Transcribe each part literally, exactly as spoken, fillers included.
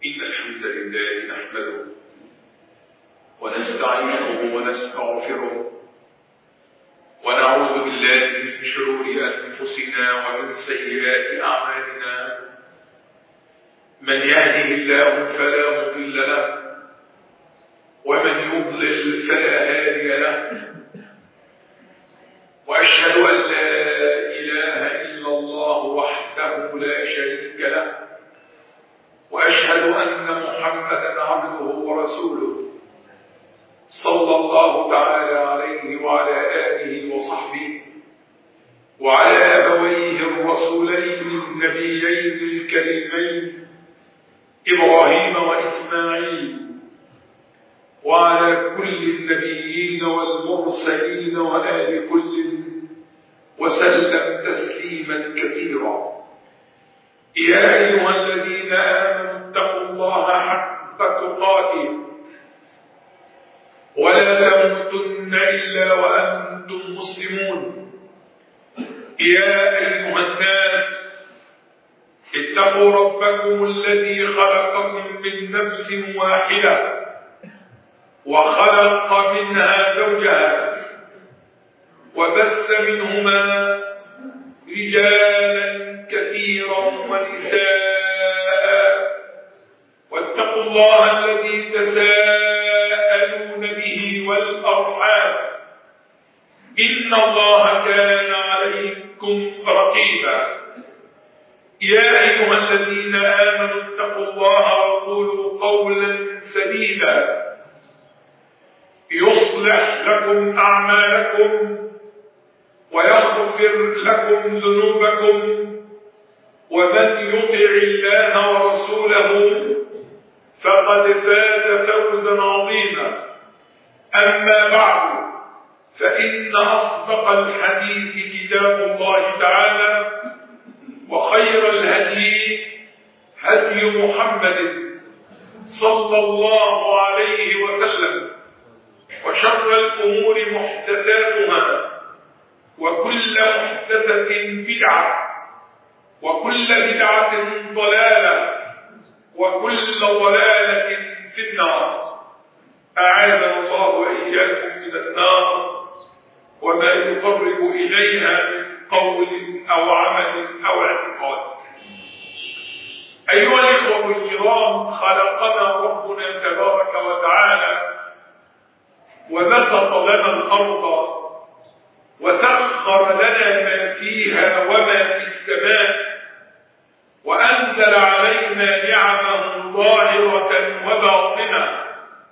إن الحمد لله نحمده ونستعينه ونستغفره ونعوذ بالله من شرور أنفسنا ومن سيئات أعمالنا. من يهده الله فلا مضل له ومن يضلل فلا هادي له، وأشهد أن لا إله إلا الله وحده لا شريك له، وأشهد أن محمدا عبده ورسوله صلى الله تعالى عليه وعلى آله وصحبه وعلى أبويه الرسولين النبيين الكريمين إبراهيم وإسماعيل، وعلى كل النبيين والمرسلين وآل كل وسلم تسليما كثيرا. يا أيها الذين آمنوا اتقوا الله حق تقاته ولا تموتن إلا وأنتم مسلمون. يا أيها الناس اتقوا ربكم الذي خلقكم من نفس واحدة وخلق منها زوجها وبث منهما رجالا كثيرا ونساء، واتقوا الله الذي تساءلون به والأرحام إن الله كان عليكم رقيبا. يا أيها الذين آمنوا اتقوا الله وقولوا قولا سديدا يصلح لكم أعمالكم ويغفر لكم ذنوبكم، ومن يطع الله ورسوله فقد فاز فوزا عظيما. أما بعد، فإن أصدق الحديث كتاب الله تعالى، وخير الهدي هدي محمد صلى الله عليه وسلم، وشر الأمور محدثاتها، وكل محدثة بدعة، وكل بدعة ضلالة، وكل ضلالة في النار. أعاذنا الله وإياكم من النار وما يقرب إليها من قول أو عمل أو اعتقاد. أيها الإخوة الكرام، خلقنا ربنا تبارك وتعالى وبسط لنا الأرض وسخر لنا ما فيها وما في السماء، وأنزل علينا نعمه ظاهرة وباطنة،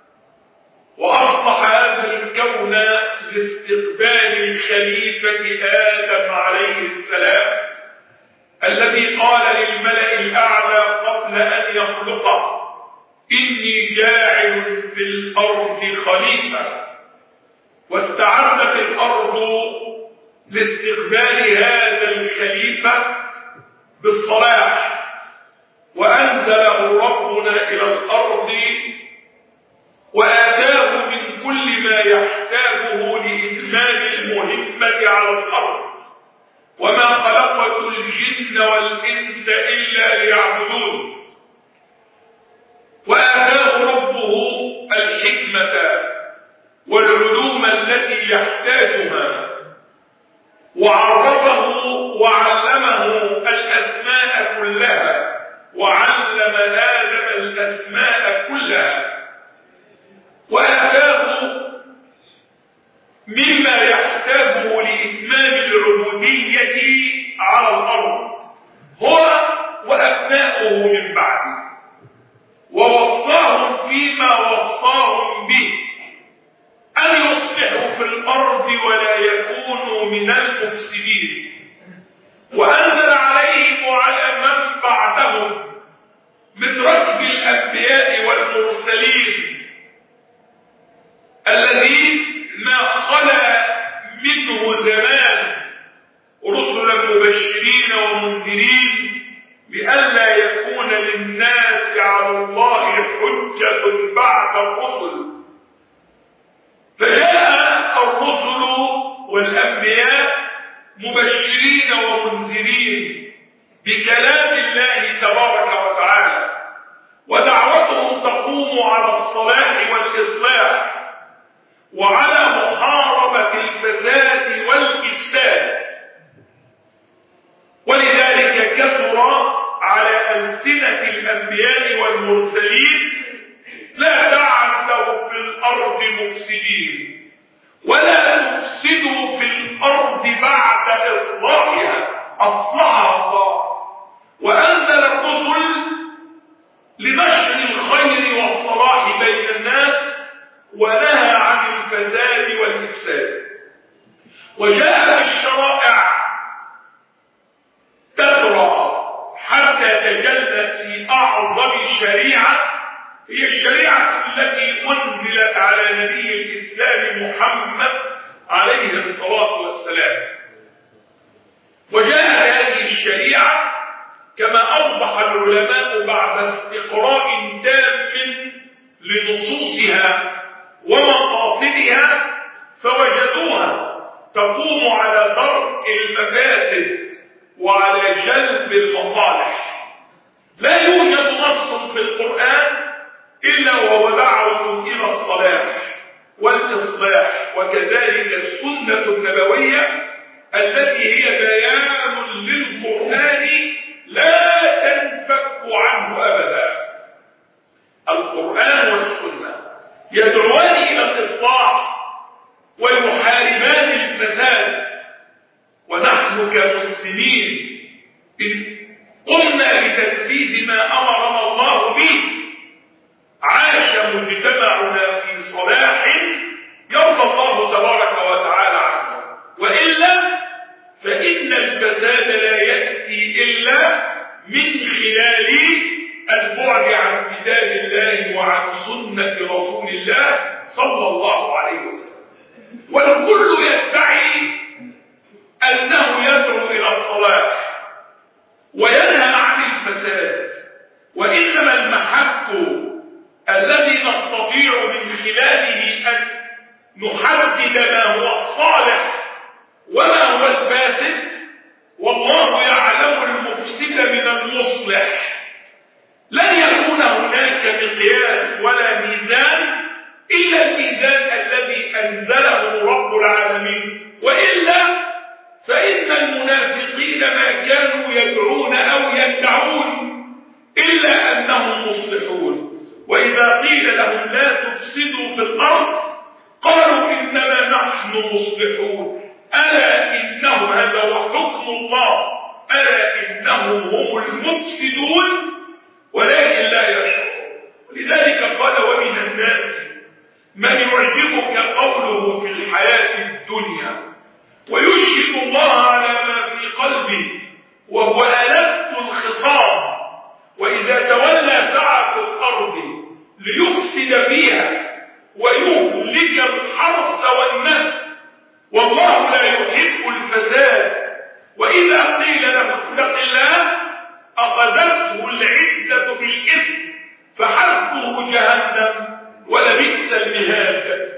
وأصلح هذا الكون لاستقبال الخليفة آدم عليه السلام الذي قال للملأ الأعلى قبل أن يخلقه: إني جاعل في الأرض خليفة. واستعدت الأرض لاستقبال هذا الخليفة بالصلاح، وأنزله ربنا إلى الأرض وآتاه من كل ما يحتاجه لإتمام المهمة على الأرض. وما خلقت الجن والإنس إلا ليعبدون. وآتاه ربه الحكمة والعلوم التي يحتاجها، وعرفه وعلمه الأسماء كلها، وعلم آدم الأسماء كلها، وآتاه مما يحتاجه لإتمام العبودية على الأرض هو وأبناؤه من بعده، ووصاهم فيما وصاهم به أن يصلحوا في الأرض ولا يكونوا من المفسدين. وأنزل عليهم وعلى من بعدهم من ركب الأنبياء والمرسلين الذين ما خلا منه زمان رسلا مبشرين ومنذرين، لئلا يكون للناس على الله حجة بعد الرسل. فجاء الرسل والأنبياء مبشرين ومنذرين بكلام الله تبارك وتعالى، ودعوة والمرسلين لا تعثوا في الأرض مفسدين ولا تفسدوا في الأرض بعد إصلاحها أصلحها الله، وأنزل الرسل لنشر الخير والصلاح بين الناس ونهى عن الفساد والإفساد، وجاء بالشرائع تدرى حتى تجلت في أعظم شريعة هي الشريعة التي أنزلت على نبي الإسلام محمد عليه الصلاة والسلام. وجاءت هذه الشريعة كما أوضح العلماء بعد استقراء تام لنصوصها ومقاصدها فوجدوها تقوم على درء المفاسد وعلى جلب المصالح. لا يوجد نص في القرآن إلا وهو دعوة إلى الصلاح والإصلاح، وكذلك السنة النبوية التي هي بيان للقرآن لا تنفك عنه أبدا. القرآن والسنة يدعوان إلى الإصلاح ويحاربان الفساد، ونحن كمسلمين إن قمنا بتنفيذ ما أمرنا الله به عاش مجتمعنا في صلاح يرضى الله تبارك وتعالى عنه، وإلا فإن الفساد لا يأتي إلا من خلال البعد عن كتاب الله وعن سنة رسول الله صلى الله عليه وسلم. والكل يدعي أنه يدعو إلى الصلاح وينهى عن الفساد، وإنما المحك الذي نستطيع من خلاله أن نحدد ما هو الصالح وما هو الفاسد، والله يعلم المفسد من المصلح. لن يكون هناك مقياس ولا ميزان إلا الميزان الذي أنزله رب العالمين، وإلا فإن المنافقين ما كانوا يدعون أو يدعون إلا أنهم مصلحون. وإذا قيل لهم لا تفسدوا في الأرض قالوا إنما نحن مصلحون. ألا إنه هذا هو حكم الله، ألا إنهم هم المفسدون ولكن لا يشعرون. لذلك قال ومن الناس من يعجبك قوله في الحياة الدنيا ويشهد الله على ما في قلبه وهو ألد الخصام، وإذا تولى سعى في الأرض ليفسد فيها ويهلك الحرث والنسل والله لا يحب الفساد، وإذا قيل له اتق الله أخذته العزة بالإثم فحسبه جهنم ولبئس المهاد.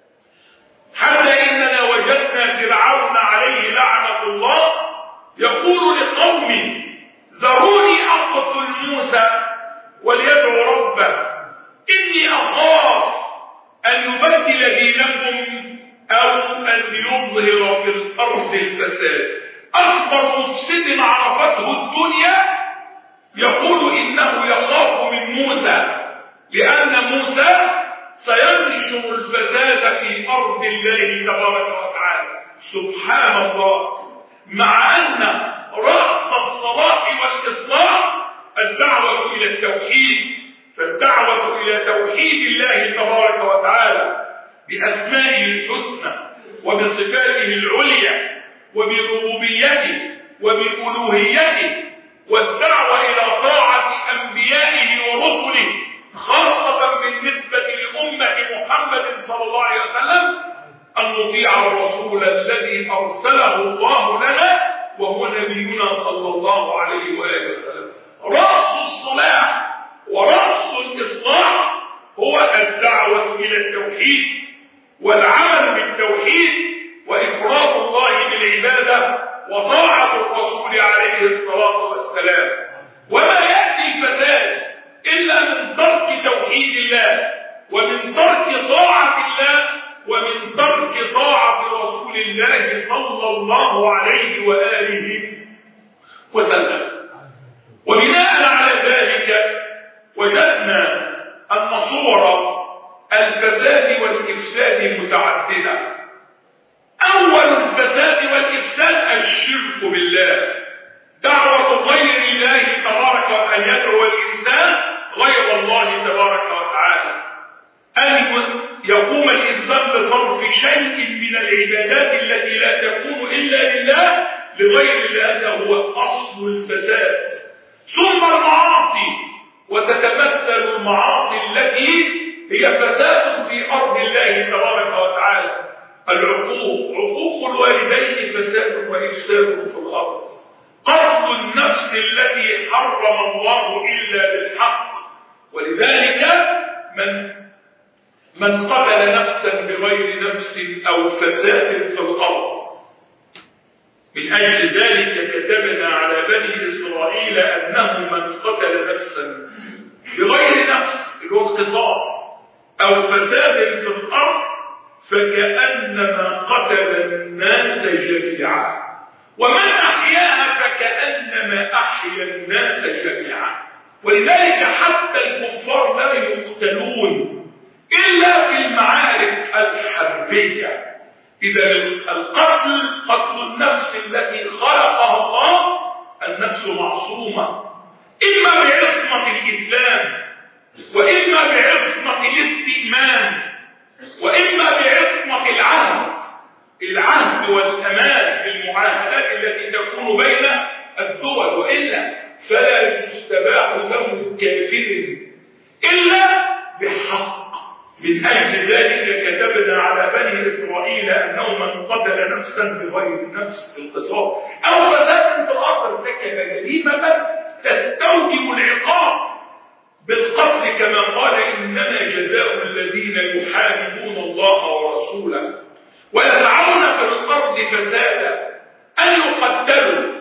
حتى إننا وجدنا فرعون عليه لعنة الله يقول لقومه ذروني أقتل موسى وليدعو ربه إني أخاف أن يبدل دينكم أو أن يظهر في الأرض الفساد. أكبر مفسد عرفته الدنيا يقول إنه يخاف من موسى لأن موسى سينشر الفساد في أرض الله تبارك وتعالى. سبحان الله، مع أن رأس الصلاح والإصلاح الدعوة إلى التوحيد، فالدعوة إلى توحيد الله تبارك وتعالى بأسمائه الحسنى وبصفاته العليا وبربوبيته وبألوهيته، والدعوة إلى طاعة أنبيائه ورسله خاصة بالنسبة لأمة محمد صلى الله عليه وسلم أن نطيع الرسول الذي أرسله الله لنا وهو نبينا صلى الله عليه وآله وسلم. رأس الصلاح ورأس الإصلاح هو الدعوة إلى التوحيد والعمل بالتوحيد وإفراد الله بالعبادة وطاعة الرسول عليه الصلاة والسلام. وما يأتي الفساد إلا من ترك توحيد الله ومن ترك طاعة الله ومن ترك طاعة رسول الله صلى الله عليه وآله وسلم. وبناء على ذلك وجد الفساد والإفساد متعددة. أول الفساد والإفساد الشرك بالله، دعوة غير الله تبارك وأن يدعو الإنسان غير الله تبارك وتعالى، أن يقوم الإنسان بصرف شيء من العبادات التي لا تكون إلا لله لغير الله، هذا هو أصل الفساد. ثم المعاصي، وتتمثل المعاصي التي هي فساد في أرض الله تبارك وتعالى. العقوق، عقوق الوالدين فساد وإفساد في الأرض. قتل النفس التي حرم الله إلا بالحق، ولذلك من من قتل نفسا بغير نفس أو فساد في الأرض. من أجل ذلك كتبنا على بني إسرائيل أنه من قتل نفسا بغير نفس القصاص أو فساد في الأرض فكأنما قتل الناس جميعا، ومن أحياها فكأنما أحيا الناس جميعا. ولذلك حتى الكفار لا يقتلون إلا في المعارك الحربية. إذا القتل قتل النفس التي خلقها الله، النفس معصومة إما بعصمة الإسلام، وإما بعصمة الاستئمان، وإما بعصمة العهد العهد والأمان بالمعاهدات التي تكون بين الدول، وإلا فلا يستباح دم كافر إلا بحق. من أجل ذلك كتبنا على بني إسرائيل أنه من قتل نفسا بغير نفس القصاص أو فساد في الأرض ارتكب جريمة تستوجب العقاب بالقتل، كما قال إنما جزاء الذين يحاربون الله ورسوله ويسعون في الأرض فسادا أن يقتلوا.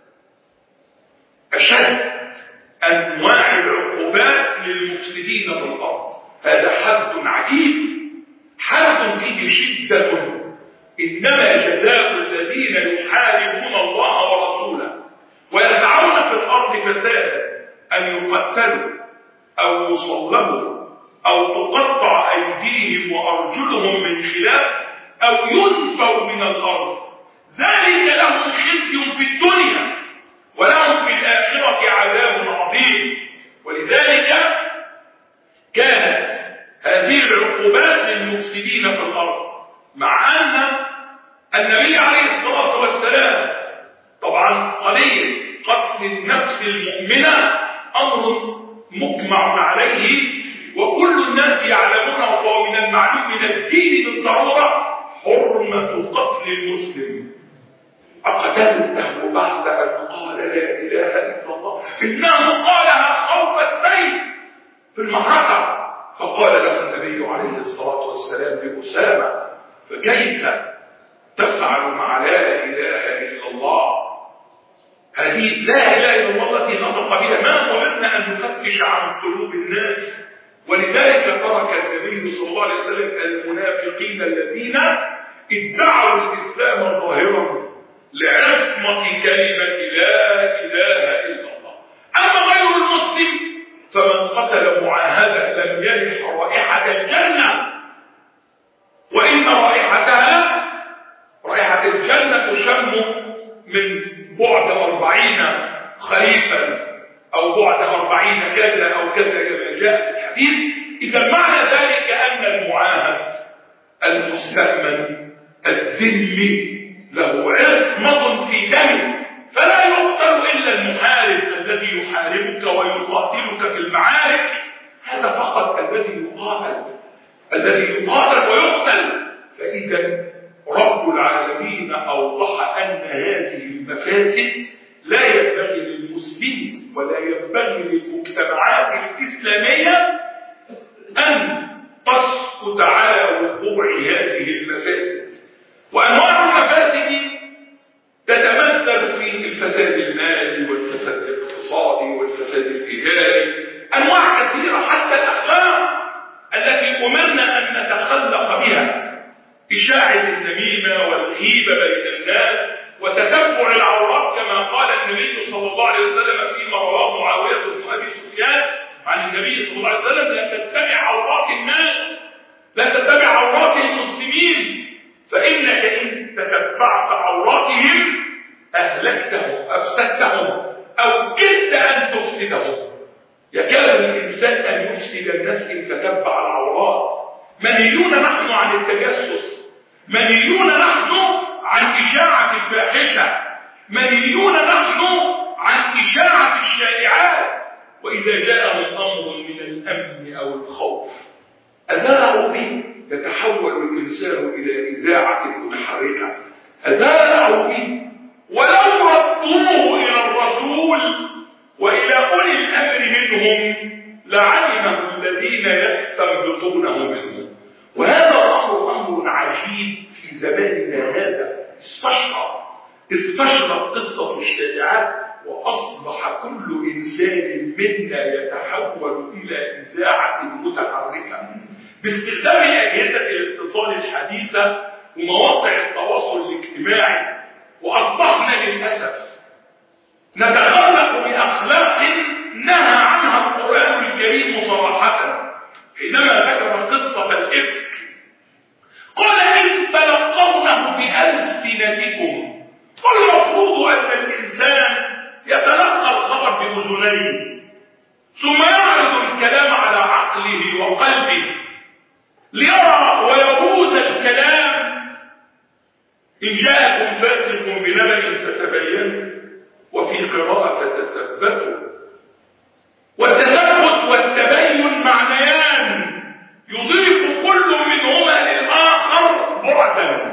أشد أنواع العقوبات للمفسدين في الأرض، هذا حد عجيب، حد فيه شدة. إنما جزاء الذين يحاربون الله ورسوله ويسعون في الأرض فسادا أن يقتلوا أو يصلبوا أو تقطع أيديهم وأرجلهم من خلاف أو ينفوا من الأرض، ذلك لهم خزي في الدنيا ولهم في الآخرة عذاب عظيم. ولذلك كانت هذه العقوبات للمفسدين في الأرض، مع أن النبي عليه الصلاة والسلام طبعا قضية قتل النفس المؤمنة أمر مجمع عليه وكل الناس يعلمونه، فهو من المعلوم من الدين بالضرورة حرمة قتل المسلم. أقتلته بعد أن قال لا إله إلا الله، إنه قالها خوف السيف في المعركة. فقال له النبي عليه الصلاة والسلام لأسامة فكيف تفعل مع لا إله إلا الله؟ هذه لا إله إلا الله التي نطق بها، ما أردنا أن نفتش عن قلوب الناس. ولذلك ترك النبي صلى الله عليه وسلم المنافقين الذين ادعوا الإسلام ظاهرا لعصمة كلمة لا إله إلا الله. أما غير المسلم فمن قتل معاهدا لم يرح رائحة الجنة، وإن رائحتها رائحة الجنة تشم من بعد أربعين خريفا أو بعد أربعين كذا أو كذا كما جاء في الحديث. إذا معنى ذلك أن المعاهد المستأمن الذمي له عصمة في دمه، فلا يقتل إلا المحارب الذي يحاربك ويقاتلك في المعارك، هذا فقط الذي يقاتل الذي يقاتل ويقتل. فإذا رب العالمين أوضح أن هذه المفاسد لا ينبغي للمسلمين ولا ينبغي للمجتمعات الإسلامية أن تسقط على وقوع هذه المفاسد. وأنواع المفاسد تتمثل في الفساد المالي والفساد الاقتصادي والفساد الإداري، أنواع كثيرة، حتى الأخلاق التي أمرنا أن نتخلق بها، إشاعة النميمة والغيبة بين الناس وتتبع العورات، كما قال النبي صلى الله عليه وسلم فيما رواه معاوية بن أبي سفيان عن النبي صلى الله عليه وسلم: لا تتبع عورات الناس الإنسان أن يفسد الناس إن تتبع العورات. منهيون نحن عن التجسس، منهيون نحن عن إشاعة الفاحشة، منهيون نحن عن إشاعة الشائعات. وإذا جاءهم أمر من الأمن أو الخوف أذاعوا به، يتحول الإنسان إلى إذاعة متحركة. أذاعوا به ولو ردوه إلى الرسول وإلى أولي الأمر منهم لعلمه الذين يستنبطونه منهم. وهذا الأمر أمر عجيب في زماننا هذا. استشرف استشرف قصة الشائعات، وأصبح كل إنسان منا يتحول إلى إذاعة متحركة باستخدام أجهزة الاتصال الحديثة ومواقع التواصل الاجتماعي. وأصبحنا للأسف نتخلق بأخلاق نهى عنها القرآن الكريم صراحة حينما ذكر قصة الإفك. قال إذ تلقونه بألسنتكم. والمفروض أن الإنسان يتلقى الخبر بأذنيه ثم يعرض الكلام على عقله وقلبه ليرى ويجوز الكلام. إن جاءكم فاسق بنبأ فتبينوا، وفي قراءة فتثبتوا. والتثبت والتبين معنيان يضيف كل منهما للآخر بعدا.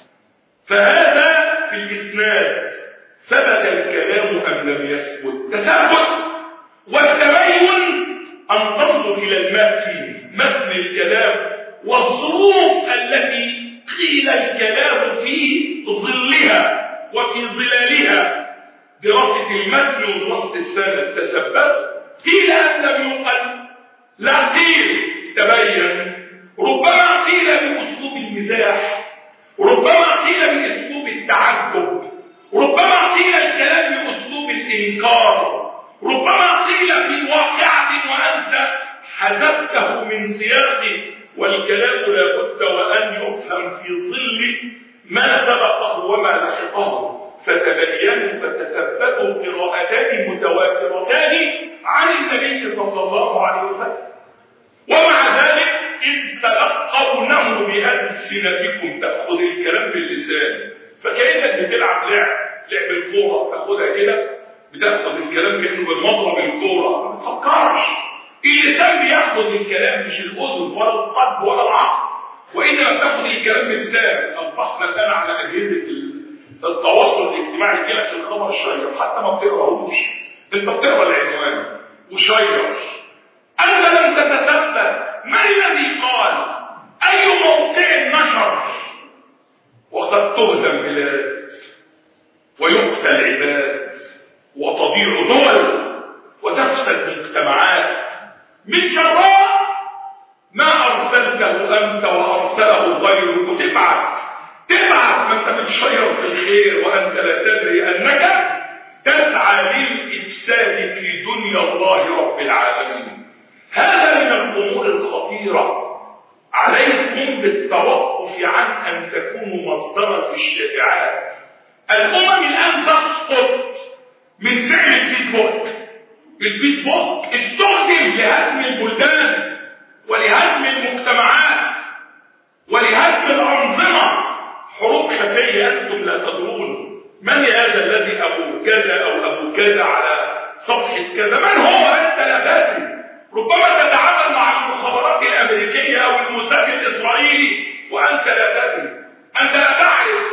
فهذا في الإسناد ثبت الكلام أم لم يثبت. تثبت والتبين أن تنظر إلى المتن، متن الكلام والظروف التي قيل الكلام في ظلها وفي ظلالها. دراسة المتن ودراسة السند. تثبت قيل أم لم يقل، لا قيل تبين. ربما قيل بأسلوب المزاح، ربما قيل بأسلوب التعجب، ربما قيل الكلام بأسلوب الإنكار، ربما قيل في واقعة وأنت حذفته من سياقه. والكلام لا بد وأن يفهم في ظل ما سبقه وما لحقه. فتبينوا فتثبتوا قراءتان متواترتان عن النبي صلى الله عليه وسلم. ومع ذلك إذ تلقونه بألسنتكم، تأخذ الكلام باللسان. فكأنك بتلعب لعب لعب الكورة، تاخدها كده بتاخذ الكلام كأنه بالمضرب الكورة، ما تفكرش. اللسان بياخذ الكلام مش الأذن ولا القلب ولا العقل، وإنما بتاخذ الكلام باللسان. أصبحنا الآن على أجهزة التواصل الاجتماعي يجيلك الخبر شير، حتى ما بتقراهوش، انت بتقرا العنوان وشير. انت لم تتثبت ما الذي قال، اي موقع نشر. وقد تهدم بلاد ويقتل عباد وتضيع دول وتفسد مجتمعات من شراء ما ارسلته انت وارسله غيرك. وتبعت تبعت ما انت بتشير في الخير وانت لا تدري انك تسعى للافساد في دنيا الله رب العالمين. هذا من الامور الخطيره. عليكم بالتوقف عن ان تكونوا مصدرا للشائعات. الامم الان تسقط من فعل الفيسبوك. الفيسبوك استخدم لهدم البلدان ولهدم المجتمعات ولهدم الانظمه. حروب خفيه انتم لا تدرون. من هذا الذي ابو كذا او ابو كذا على صفحه كذا؟ من هو؟ انت لا تدري. ربما تتعامل مع المخابرات الامريكيه او الموساد الاسرائيلي وانت لا تدري. انت لا تعرف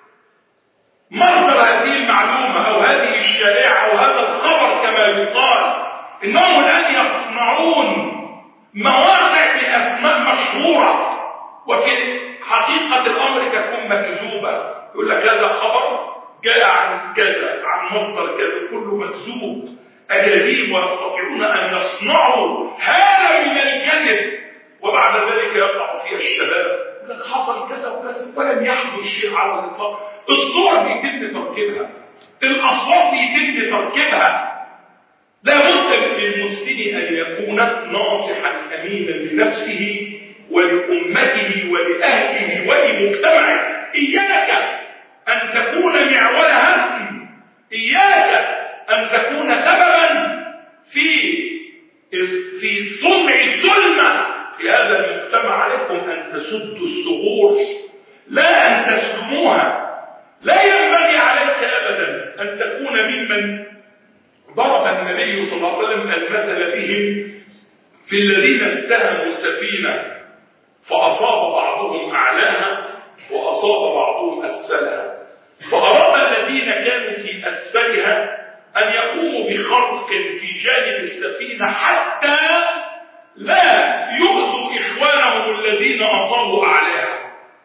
مصدر هذه المعلومه او هذه الشائعه او هذا الخبر كما يقال. انهم الان يصنعون مواقع باسماء مشهوره وفي حقيقه الامر تكون مكذوبه. يقول لك هذا خبر جاء عن كذا عن مصدر كذا، كله مكذوب اكاذيب، ويستطيعون ان يصنعوا هذا من الكذب وبعد ذلك يقع فيها الشباب. لك حصل كذا وكذا ولم يحدث شيء على الاطلاق. الصور بيتم تركيبها، الاصوات بيتم تركيبها. لا بد للمسلم ان يكون ناصحا امينا لنفسه ولامته ولاهله ولمجتمعه. اياك ان تكون معول هم، اياك ان تكون سببا في في صنع الظلمة في هذا المجتمع عليكم أن تسدوا الثغور لا أن تسلموها. لا ينبغي عليك أبدا أن تكون ممن ضرب النبي صلى الله عليه وسلم المثل بهم في الذين استهموا سفينة فأصاب بعضهم أعلاها وأصاب بعضهم أسفلها، فأراد الذين كانوا في أسفلها أن يقوموا بخرق في جانب السفينة حتى لا يؤذوا إخوانهم الذين أصابوا أعلاها.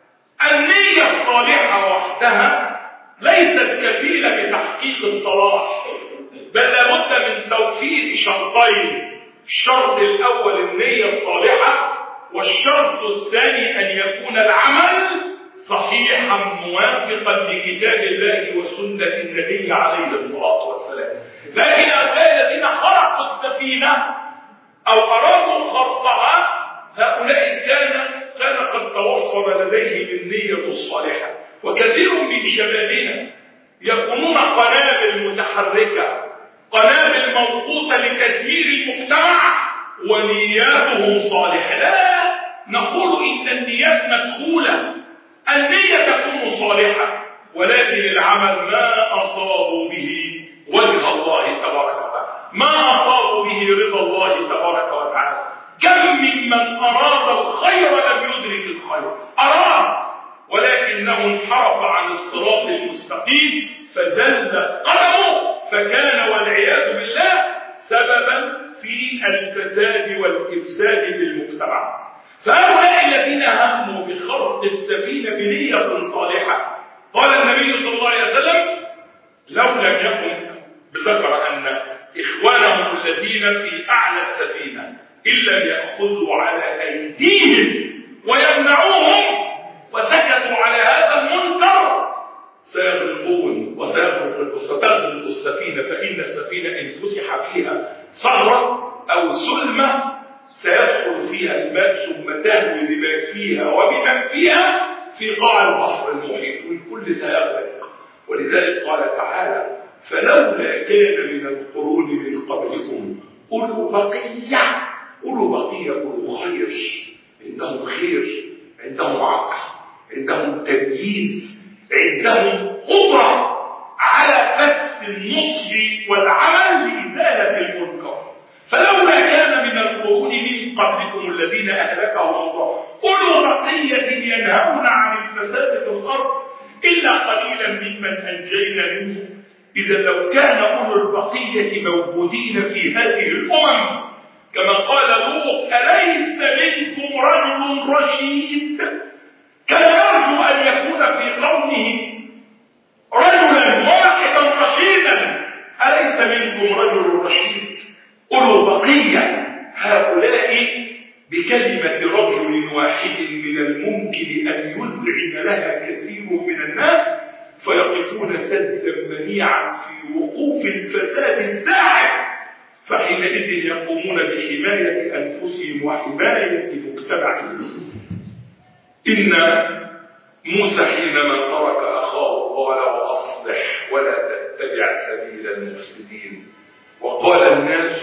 النية الصالحة وحدها ليست كفيلة بتحقيق الصلاح، بل لابد من توفير شرطين: الشرط الأول النية الصالحة، والشرط الثاني أن يكون العمل صحيحا موافقا لكتاب الله وسنة النبي عليه الصلاة والسلام. لكن هؤلاء الذين خرقوا السفينة أو أرادوا خرقها هؤلاء كان كان قد توفر لديهم النية الصالحة. وكثير من شبابنا يكونون قنابل متحركة، قنابل موقوتة لتدمير المجتمع ونياتهم صالحة. لا نقول إن النيات مدخولة، النية تكون صالحة، ولكن العمل ما أصابوا به وجه الله تبارك وتعالى، ما أصابوا به رضا الله تبارك وتعالى. كم ممن أراد الخير لم يدرك الخير، أراد ولكنه انحرف عن الصراط المستقيم فزلت قدمه، فكان والعياذ بالله سببا في الفساد والإفساد بالمجتمع. فهؤلاء الذين هموا بخرق السفينة بنية صالحة، قال النبي صلى الله عليه وسلم: لو لم يكن، بذكر أن إخوانهم الذين في أعلى السفينة إن لم يأخذوا على أيديهم ويمنعوهم وسكتوا على هذا المنكر سيغرقون وستغرق السفينة، فإن السفينة إن فتح فيها ثغرة أو سلمة سيدخل فيها الماء ثم تهوي بما فيها وبمن فيها في قاع البحر المحيط والكل سيغرق. ولذلك قال تعالى: فلولا كان من القرون من قبلكم أولو بقية، أولو بقية أولو خير، عندهم خير، عندهم عقل، عندهم تمييز، عندهم قدرة على بث النصح والعمل لإزالة المنكر. فلولا كان من القرون من قبلكم الذين أهلكهم الله أولو بقية ينهون عن الفساد في الأرض إلا قليلا ممن أنجينا منه. إذا لو كان أولو البقية موجودين في هذه الأمم كما قال لوط: أليس منكم رجل رشيد؟ كان يرجو أن يكون في قومه رجلا واحدا رشيدا. أليس منكم رجل رشيد؟ أولو بقية. هؤلاء بكلمة رجل واحد من الممكن أن يزعم لها كثير من الناس فيقفون سدا منيعا في وقوف الفساد الزاحف، فحينئذ يقومون بحماية أنفسهم وحماية مجتمعهم. إن موسى حينما ترك أخاه قال: وأصلح ولا تتبع سبيل المفسدين. وقال الناس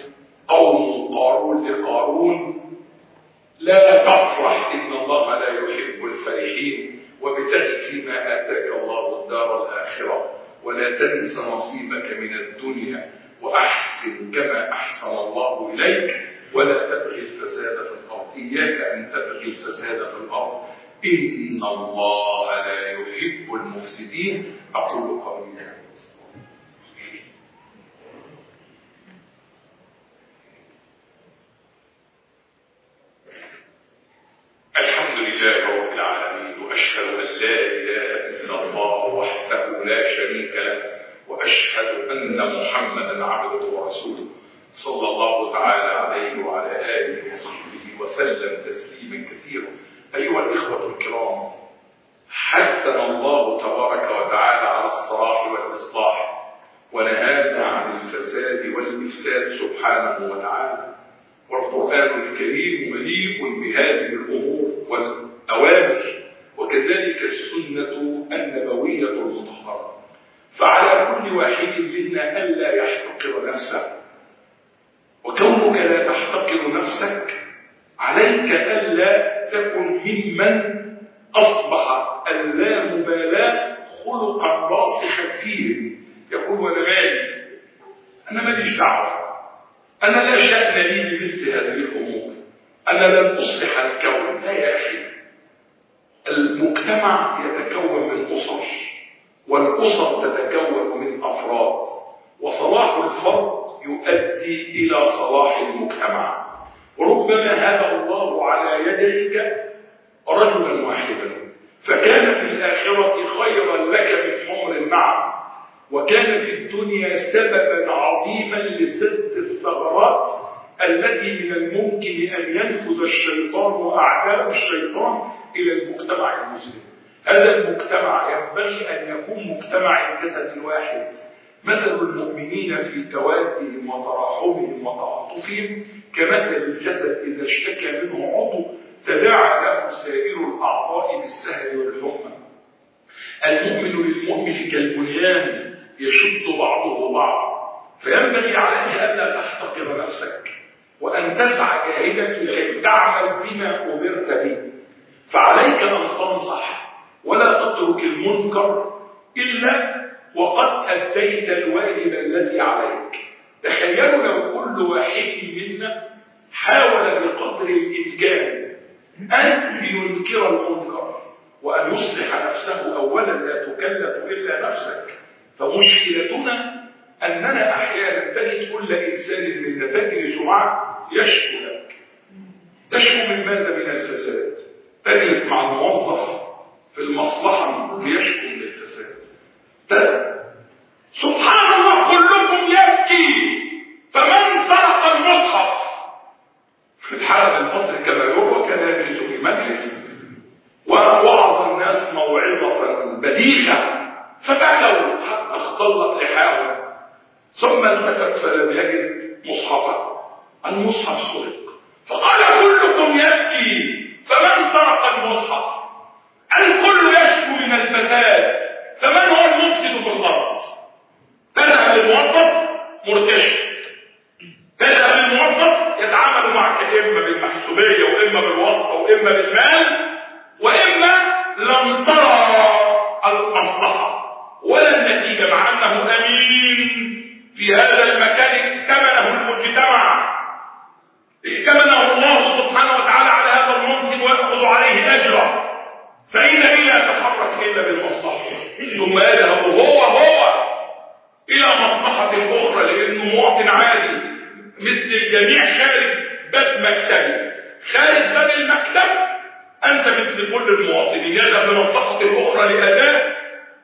قوم قارون لقارون: لا تفرح إن الله لا يحب الفرحين، وابتغ فيما آتاك الله الدار الآخرة ولا تنس نصيبك من الدنيا وأحسن كما أحسن الله إليك ولا تبغي الفساد في الأرض. إياك أن تبغي الفساد في الأرض، إن الله لا يحب المفسدين. أقول قولي هذا. الحمد لله رب العالمين، وأشهد أن لا إله إلا الله وحده لا شريك له، وأشهد أن محمدا عبده ورسوله صلى الله تعالى عليه وعلى آله وصحبه وسلم تسليما كثيرا. أيها الإخوة الكرام، حثنا الله تبارك وتعالى على الصلاح والإصلاح ونهانا عن الفساد والإفساد سبحانه وتعالى، والقرآن الكريم مليء بهذه الأمور والأوامر، وكذلك السنة النبوية المطهرة. فعلى كل واحد منا ألا يحتقر نفسه وكونك لا تحتقر نفسك عليك ألا تكن ممن أصبح اللامبالاة خلقا راسخا فيه، يقول وانا مالي، انا ماليش دعوه، انا لا شأن لي بمثل هذه الامور، انا لن اصلح الكون. لا يا اخي، المجتمع يتكون من اسر، والاسر تتكون من افراد، وصلاح الفرد يؤدي الى صلاح المجتمع. وربما هدى الله على يديك رجلا واحدا فكان في الآخرة خيرا لك من حمر النعم، وكان في الدنيا سببا عظيما لسد الثغرات التي من الممكن أن ينفذ الشيطان وأعداء الشيطان إلى المجتمع المسلم. هذا المجتمع ينبغي أن يكون مجتمع الجسد الواحد، مثل المؤمنين في توادهم وتراحمهم وتعاطفهم كمثل الجسد إذا اشتكى منه عضو تداعى له سائر الأعضاء بالسهر والحمى. المؤمن للمؤمن كالبنيان يشد بعضه بعض، فينبغي عليك ألا تحتقر نفسك وأن تسعى جاهدا لكي تعمل بما أمرت به. فعليك أن تنصح ولا تترك المنكر إلا وقد أديت الواجب الذي عليك. تخيلوا لو كل واحد منا حاول بقدر الإمكان أن ينكر المنكر وأن يصلح نفسه أولا، لا تكلف إلا نفسك. فمشكلتنا أننا أحيانا تجد كل إنسان منا تجلس معه يشكو لك. تشكو من ماذا؟ من الفساد. تجلس مع الموظف في المصلحة ليشكو من الفساد. سبحان الله، كلكم يبكي فمن سرق المصحف. في الحالة المصري كما يروى كان يجلس في مجلس ووعظ الناس موعظة بديهة فبكوا حتى اختلط لحاهم، ثم التفت فلم يجد مصحفا. المصحف سرق، فقال كلكم يبكي فمن سرق المصحف. الكل يشكو من الفساد، فمن هو المفسد في الارض؟ تذهب للموظف مرتشي، تذهب للموظف يتعامل معك اما بالمحسوبيه واما بالواسطه واما بالمال، واما لم ترى المصلحه ولا النتيجه، مع انه امين في هذا المكان ائتمنه المجتمع، ائتمنه الله سبحانه وتعالى على هذا المنصب ويأخذ عليه اجره، فإذا لا يتحرك الا بالمصلحه، ثم يذهب هو هو الى مصلحه اخرى لانه مواطن عادي مثل الجميع خارج باب مكتبي. خارج باب المكتب انت مثل كل المواطنين، يذهب لمصلحه الاخرى لاداء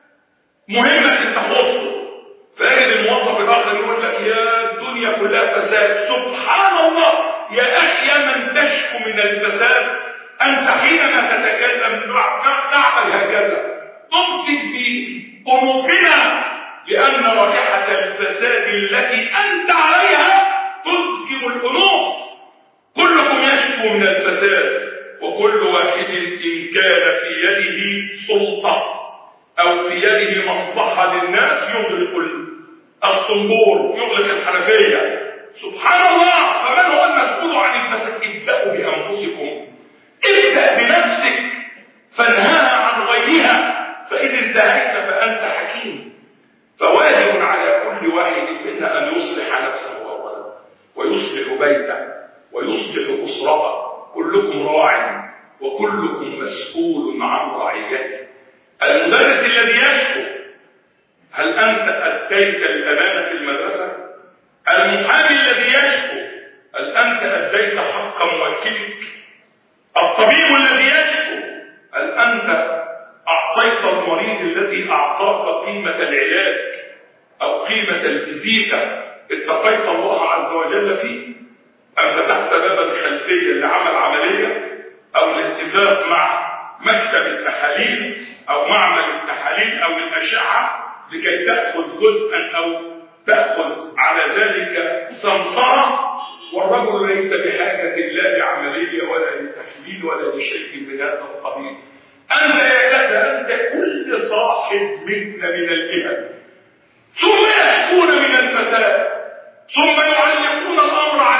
مهمه تخصه، فيجد الموظف الاخر يقول لك يا الدنيا كلها فساد. سبحان الله يا اخي، يا من تشكو من الفساد، انت حينما تتكلم نعمل هكذا تمسك بأنوفنا، لأن رائحة الفساد التي أنت عليها تزجم الأنوف. كلكم يشكو من الفساد، وكل واحد إن كان في يده سلطة أو في يده مصلحة للناس يغلق الصنبور، يغلق الحنفية. سبحان الله، فمن هو المسؤول عن الفساد؟ ابدأوا بأنفسكم، ابدأ بنفسك فانهاها عن غيرها، فإذا انتهيت فأنت حكيم. فواجب على كل واحد منا أن يصلح نفسه أولا، ويصلح بيته، ويصلح أسرته. كلكم راع وكلكم مسؤول عن رعيته. المدرس الذي يشكو، هل أنت أديت الأمانة في المدرسة؟ المحامي الذي يشكو، هل أنت أديت حق موكلك؟ الطبيب الذي يشكو، هل أنت أعطيت المريض الذي أعطاك قيمة العلاج أو قيمة الفيزيكا اتقيت الله عز وجل فيه؟ أم فتحت باب الخلفية لعمل عملية أو الاتفاق مع مكتب التحاليل أو معمل التحاليل أو الأشعة لكي تأخذ جزءا أو تأخذ على ذلك سمسرة، والرجل ليس بحاجة لا لعملية ولا لتحليل ولا لشيء من هذا القبيل. أنت يا كذا، أنت كل صاحب منا من الإهل، ثم يشكون من الفساد، ثم يعلقون الأمر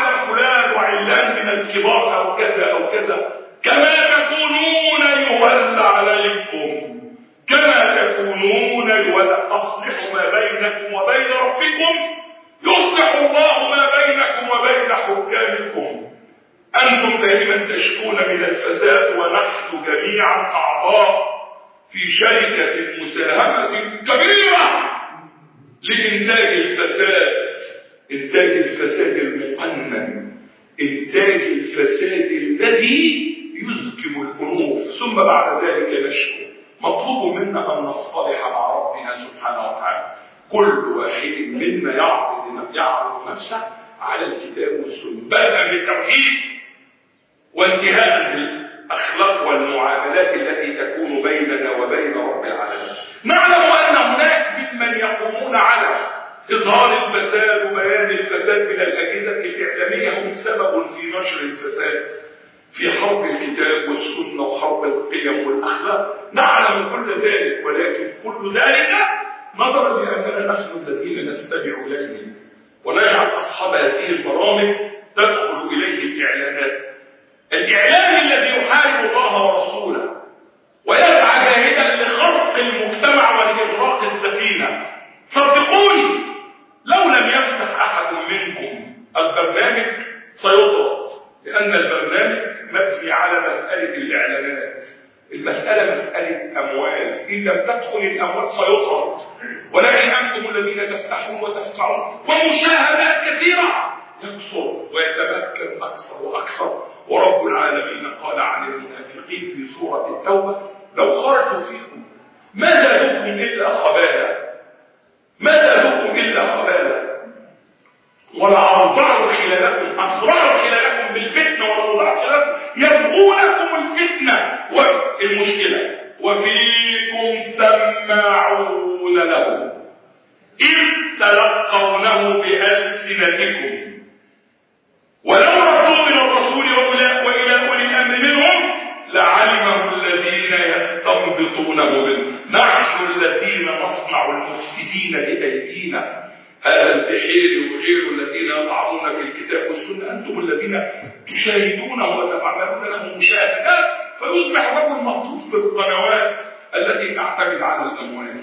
الكبار أو كذا أو كذا. كما تكونون يولى عليكم، كما تكونون يولى. أصلحوا ما بينكم وبين ربكم يصلح الله ما بينكم وبين حكامكم. أنتم دائما تشكون من الفساد ونحن جميعا أعضاء في شركة مساهمة كبيرة لإنتاج الفساد، إنتاج الفساد المقنن، إنتاج الفساد الذي يزكم الأنوف. ثم بعد ذلك نشكو. مطلوب منا أن نصطلح مع ربنا سبحانه وتعالى. كل واحد منا يعرض يعرض نفسه على الكتاب والسنة، بدءا بالتوحيد وانتهاء بالأخلاق والمعاملات التي تكون بيننا وبين رب العالمين. نعلم أن هناك ممن يقومون على إظهار الفساد وبيان الفساد من الأجهزة الإعلامية هم سبب في نشر الفساد، في حرب الكتاب والسنة وحرب القيم والأخلاق. نعلم كل ذلك، ولكن كل ذلك نظرا لأننا نحن الذين نستمع إليهم ونجعل أصحاب هذه البرامج تدخل إليه الإعلانات. الإعلام الذي يحارب الله ورسوله ويسعى جاهدا لخرق المجتمع ولإغراق السفينة، صدقوني لو لم يفتح أحد منكم البرنامج سيطرد، لأن البرنامج مبني على مسألة الإعلانات. المسألة مسألة أموال، إن لم تدخل الأموال سيطرد. ولكن أنتم الذين تفتحون وتسمعون ومشاهدات كثيرة يكثر ويتمكن أكثر وأكثر. ورب العالمين قال عن المنافقين في سورة التوبة: لو خرجوا فيكم ما زادوكم إلا خبالا، ما زادوكم إلا خبالا ولأرضعوا خلالكم، أسرعوا خلالكم بالفتنة ولأرضعوا خلالكم يبغونكم الفتنة. والمشكلة وفيكم سماعون له إذ تلقونه بألسنتكم ولو ردوا إلى الرسول وإلى أولي الأمر منهم لعلمه الذين يستنبطونه منه. نحن الذين نصنع المفسدين بأيدينا، هذا البحير وغيره الذين يطعنون في الكتاب والسنة، أنتم الذين تشاهدونه وتفعلون له مشاهدات، فيصبح رجل مطلوب في القنوات التي تعتمد على الأموال.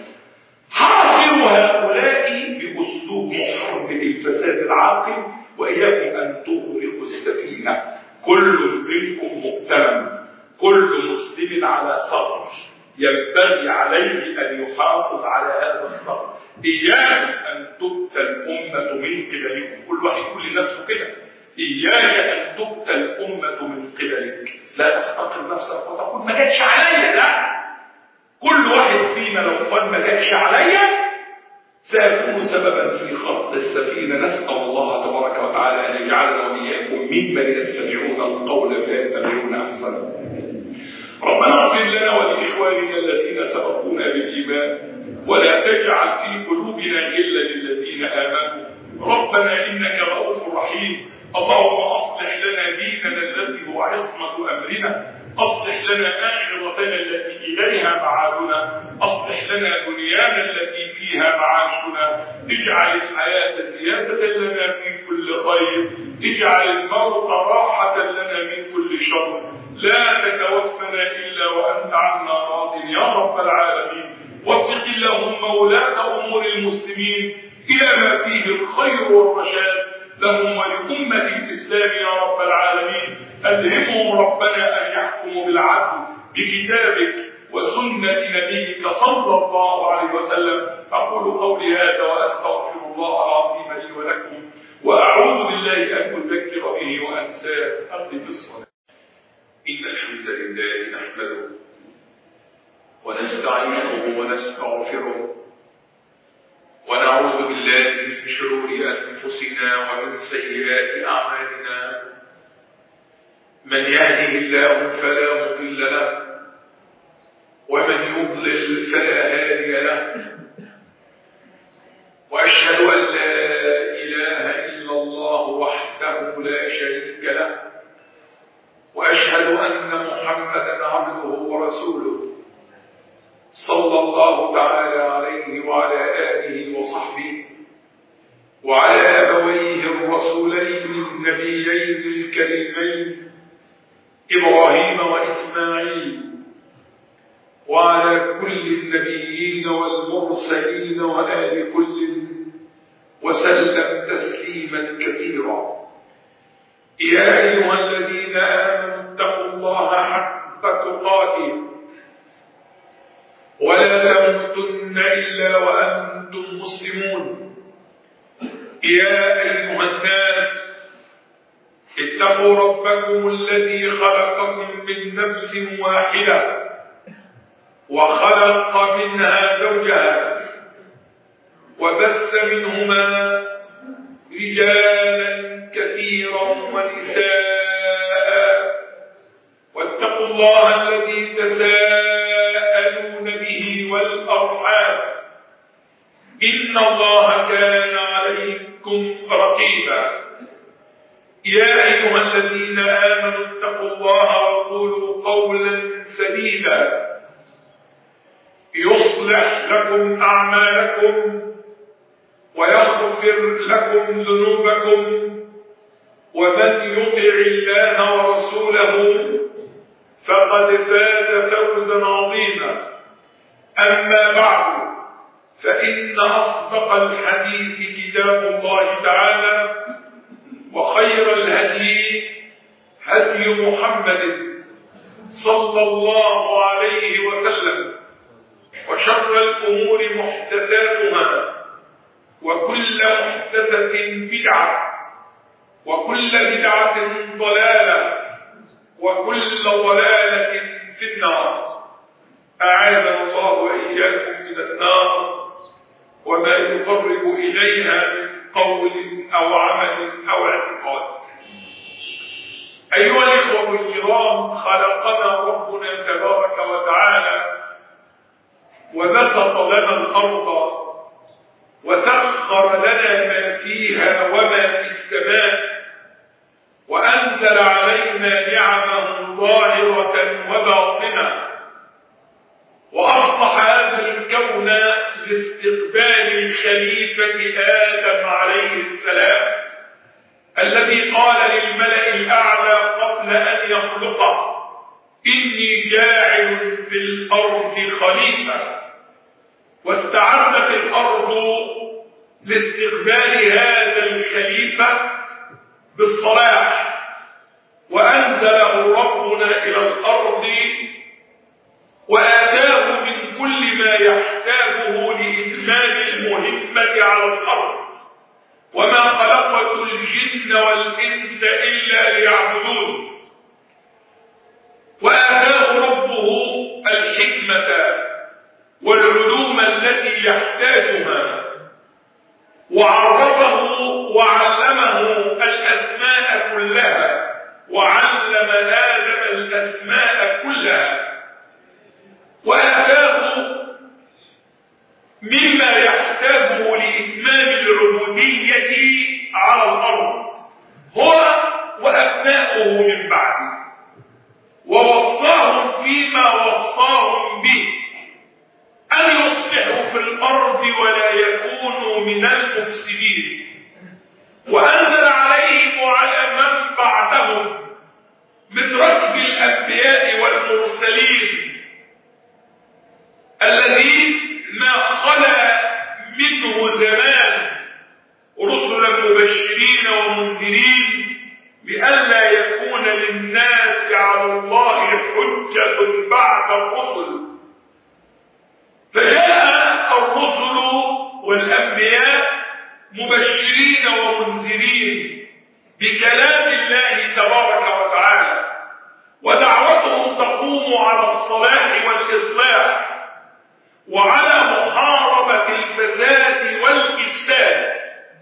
حاصروا هؤلاء بأسلوب محاربة الفساد العاقل، وإياكم أن تغرقوا السفينة. كل منكم مؤتمن، كل مسلم على ثغر ينبغي عليه أن يحافظ على هذا الثغر. إياك أن تبتى الأمة من قبلكم، كل واحد يقول لنفسه كده: إياك أن تبتى الأمة من قبلك. لا تحتقر نفسك وتقول ما جاتش عليا، لا، كل واحد فينا لو قال ما جاتش عليا سيكون سببا في خرق السفينة. نسأل الله تبارك وتعالى أن يجعلنا وإياكم ممن يستمعون القول فيتبعون أحسنه. ربنا اغفر لنا ولإخواننا الذين سبقونا بالإيمان، ولا تجعل في قلوبنا غلا للذين آمنوا. ربنا إنك رؤوف رحيم. اللهم أصلح لنا ديننا الذي هو عصمة أمرنا، أصلح لنا آخرتنا التي إليها معادنا، أصلح لنا دنيانا التي فيها معاشنا. اجعل الحياة زيادة لنا في كل خير، اجعل الموت راحة لنا من كل شر. لا تتوفنا إلا وأنت عنا راض يا رب العالمين. وفق اللهم ولاة أمور المسلمين إلى ما فيه الخير والرشاد لهم ولأمة الإسلام يا رب العالمين. ألهمهم ربنا أن يحكموا بالعدل بكتابك وسنة نبيك صلى الله عليه وسلم. أقول قولي هذا وأستغفر الله العظيم لي ولكم، وأعوذ بالله أن أذكر به وأنساه. أقم الصلاة. إن الحمد لله نحمده ونستعينه ونستغفره، ونعوذ بالله من شرور أنفسنا ومن سيئات أعمالنا. من يهده الله فلا مضل له، ومن يضلل فلا هادي له. وأشهد أن لا إله إلا الله وحده لا شريك له، وأشهد أن محمدا عبده ورسوله صلى الله تعالى عليه وعلى آله وصحبه وعلى أبويه الرسولين النبيين الكريمين إبراهيم وإسماعيل، وعلى كل النبيين والمرسلين وآل كل، وسلم تسليما كثيرا. يا أيها الذين آمنوا اتقوا الله حق تقاته ولا تموتن إلا وأنتم مسلمون. يا أيها الناس اتقوا ربكم الذي خلقكم من نفس واحدة وخلق منها زوجها وبث منهما رجالا كثيرا ونساء، واتقوا الله الذي تساءلون به والأرحام إن الله كان عليكم رقيبا. يا أيها الذين آمنوا اتقوا الله وقولوا قولا سديدا يصلح لكم أعمالكم ويغفر لكم ذنوبكم، ومن يطع الله ورسوله فقد فاز فوزا عظيما. أما بعد، فإن أصدق الحديث كتاب الله تعالى، وخير الهدي هدي محمد صلى الله عليه وسلم، وشر الأمور محدثاتها، وكل محدثة بدعة، وكل بدعة ضلالة، وكل ضلالة في النار. أعاذنا الله وإياكم من النار وما يقرب إليها من قول أو عمل أو اعتقاد. أيها الإخوة الكرام، خلقنا ربنا تبارك وتعالى وبسط لنا الأرض وسخر لنا ما فيها وما في السماء، وأنزل علينا نعمه ظاهرة وباطنة، وأصلح هذا الكون لاستقبال الخليفة آدم عليه السلام الذي قال للملأ الأعلى قبل أن يخلقه: إني جاعل في الأرض خليفة. واستعدت الأرض لاستقبال هذا الخليفة بالصلاح، وأنزله ربنا إلى الأرض وآتاه من كل ما يحتاجه لإتمام المهمة على الأرض. وما خلقت الجن والإنس إلا ليعبدون. وآتاه ربه الحكمة والعلوم التي يحتاجها، وعرفه وعلمه الأسماء كلها، وعلم آدم الأسماء كلها، وآتاه مما يحتاجه لإتمام العبودية على الأرض هو وأبناؤه من بعده، ووصاهم فيما وصاهم به أن يصلحوا في الأرض ولا يكونوا من المفسدين. وأنزل عليهم وعلى من بعدهم من ركب الأنبياء والمرسلين الذين ما خلا منه زمان رسلا مبشرين ومنذرين، لئلا يكون للناس على الله حجة بعد الرسل. فجاء الرسل والأنبياء مبشرين ومنذرين بكلام الله تبارك وتعالى، ودعوتهم تقوم على الصلاح والإصلاح وعلى محاربة الفساد والإفساد.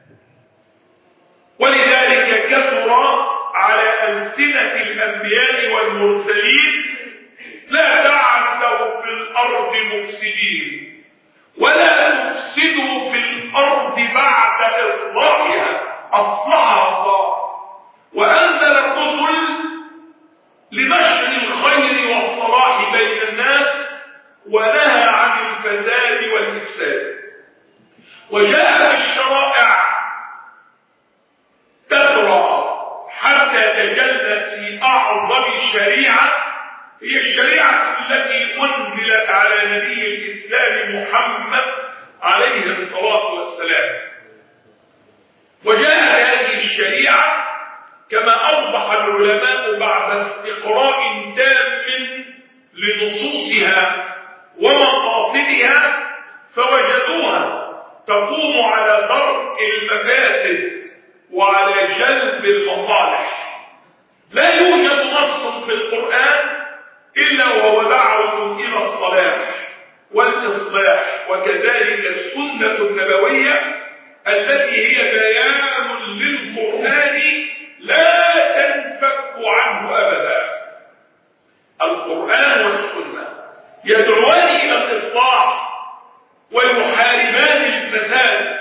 ولذلك كثر على ألسنة الأنبياء والمرسلين: لا تعثوا في الأرض مفسدين، ولا تفسدوا في الأرض بعد إصلاحها، أصلحها الله. وأنزل الرسل لنشر الخير والصلاح بين الناس، ونهى عن الفساد والإفساد. وجاء بالشرائع تدرى حتى تجلى الشريعة هي الشريعة التي أنزلت على نبي الإسلام محمد عليه الصلاة والسلام. وجاءت هذه الشريعة كما أوضح العلماء بعد استقراء تام لنصوصها ومقاصدها، فوجدوها تقوم على درء المفاسد وعلى جلب المصالح. لا يوجد نص في القرآن إلا وهو دعوة إلى الصلاح والإصلاح، وكذلك السنة النبوية التي هي بيان للقرآن لا تنفك عنه أبدا. القرآن والسنة يدعوان إلى الإصلاح ويحاربان الفساد،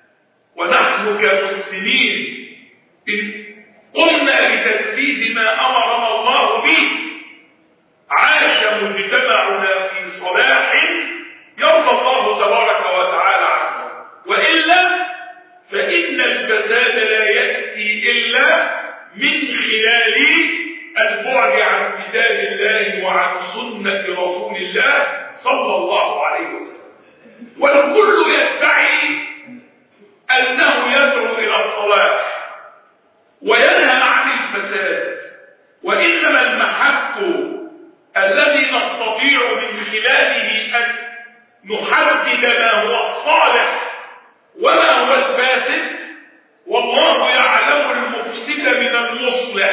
ونحن كمسلمين إن قمنا بتنفيذ ما أمرنا الله به عاش مجتمعنا في صلاح يرضى الله تبارك وتعالى عنه، وإلا فإن الفساد لا يأتي إلا من خلال البعد عن كتاب الله وعن سنة رسول الله صلى الله عليه وسلم. والكل يدعي أنه يدعو إلى الصلاح وينهى عن الفساد، وإنما المحك الذي نستطيع من خلاله أن نحدد ما هو الصالح وما هو الفاسد، والله يعلم المفسد من المصلح.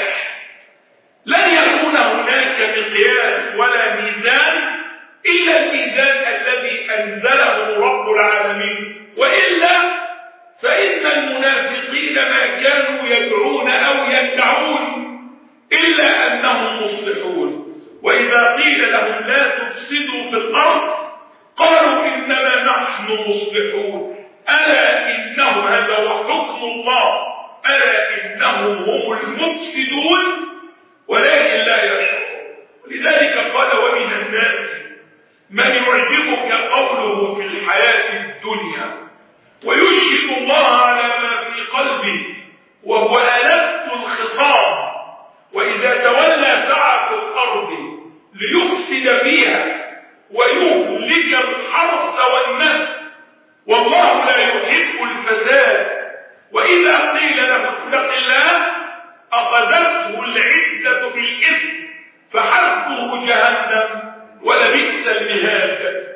لن يكون هناك مقياس ولا ميزان إلا الميزان الذي أنزله رب العالمين، وإلا فإن المنافقين ما كانوا يدعون أو يدعون إلا أنهم مصلحون. وإذا قيل لهم لا تفسدوا في الأرض قالوا إنما نحن مصلحون. ألا إنه هذا هو حكم الله، ألا إنهم هم المفسدون ولكن لا يشعرون. لذلك قال ومن الناس من يعجبك قوله في الحياة الدنيا ويشهد الله على ما في قلبه وهو ألد الخصام، وإذا تولى سعى في الأرض ليفسد فيها ويهلك الحرث والنسل والله لا يحب الفساد، وإذا قيل له اتق الله أخذته العزة بالإثم فحسبه جهنم ولبئس المهاد.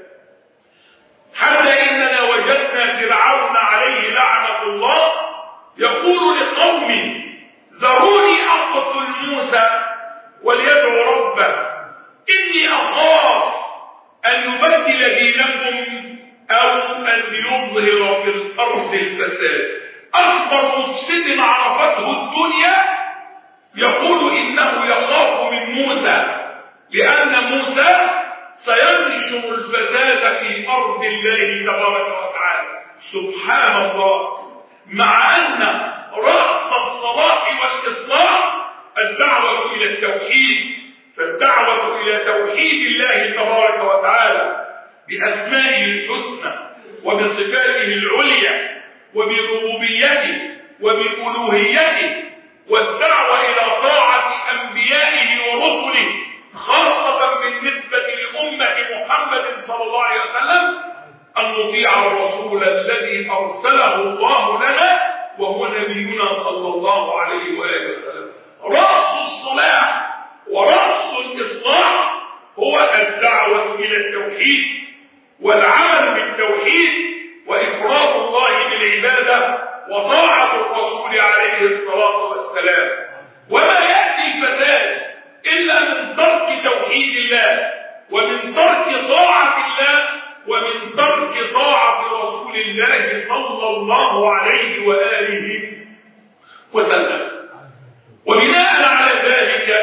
حتى إننا وجدنا فرعون عليه لعنة الله يقول لقومه ذروني أقتل موسى وليدعو ربه إني أخاف أن يبدل دينكم أو أن يظهر في الأرض الفساد. أكبر مفسد عرفته الدنيا يقول إنه يخاف من موسى، لأن موسى سينشر الفساد في أرض الله تبارك وتعالى. سبحان الله، مع أن رأس الصلاح والإصلاح الدعوة إلى التوحيد، فالدعوة إلى توحيد الله تبارك وتعالى بأسمائه الحسنى وبصفاته العليا وبربوبيته وبألوهيته، والدعوة إلى طاعة أنبيائه ورسله خاصة بالنسبة لأمة محمد صلى الله عليه وسلم أن نطيع الرسول الذي أرسله الله لنا وهو نبينا صلى الله عليه وآله وسلم. رأس الصلاح ورأس الإصلاح هو الدعوة إلى التوحيد والعمل بالتوحيد وإفراد الله بالعبادة وطاعة الرسول عليه الصلاة والسلام. وما يأتي الفساد إلا من ترك توحيد الله ومن ترك طاعة الله ومن ترك طاعة رسول الله صلى الله عليه وآله وسلم. وبناء على ذلك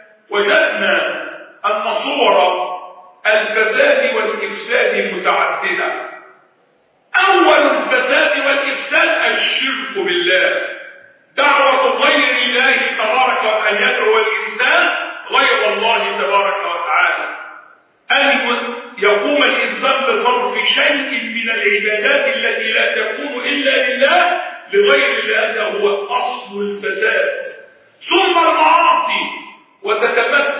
وجدنا أن صور الفساد والإفساد متعددة. أول الفساد والإفساد الشرك بالله، دعوة غير الله تبارك وأن يدعو الإنسان غير الله تبارك وتعالى، أن يقوم الإنسان بصرف شيء من العبادات التي لا تكون إلا لله لغير الله، هو أصل الفساد. ثم المعاصي وتتمثل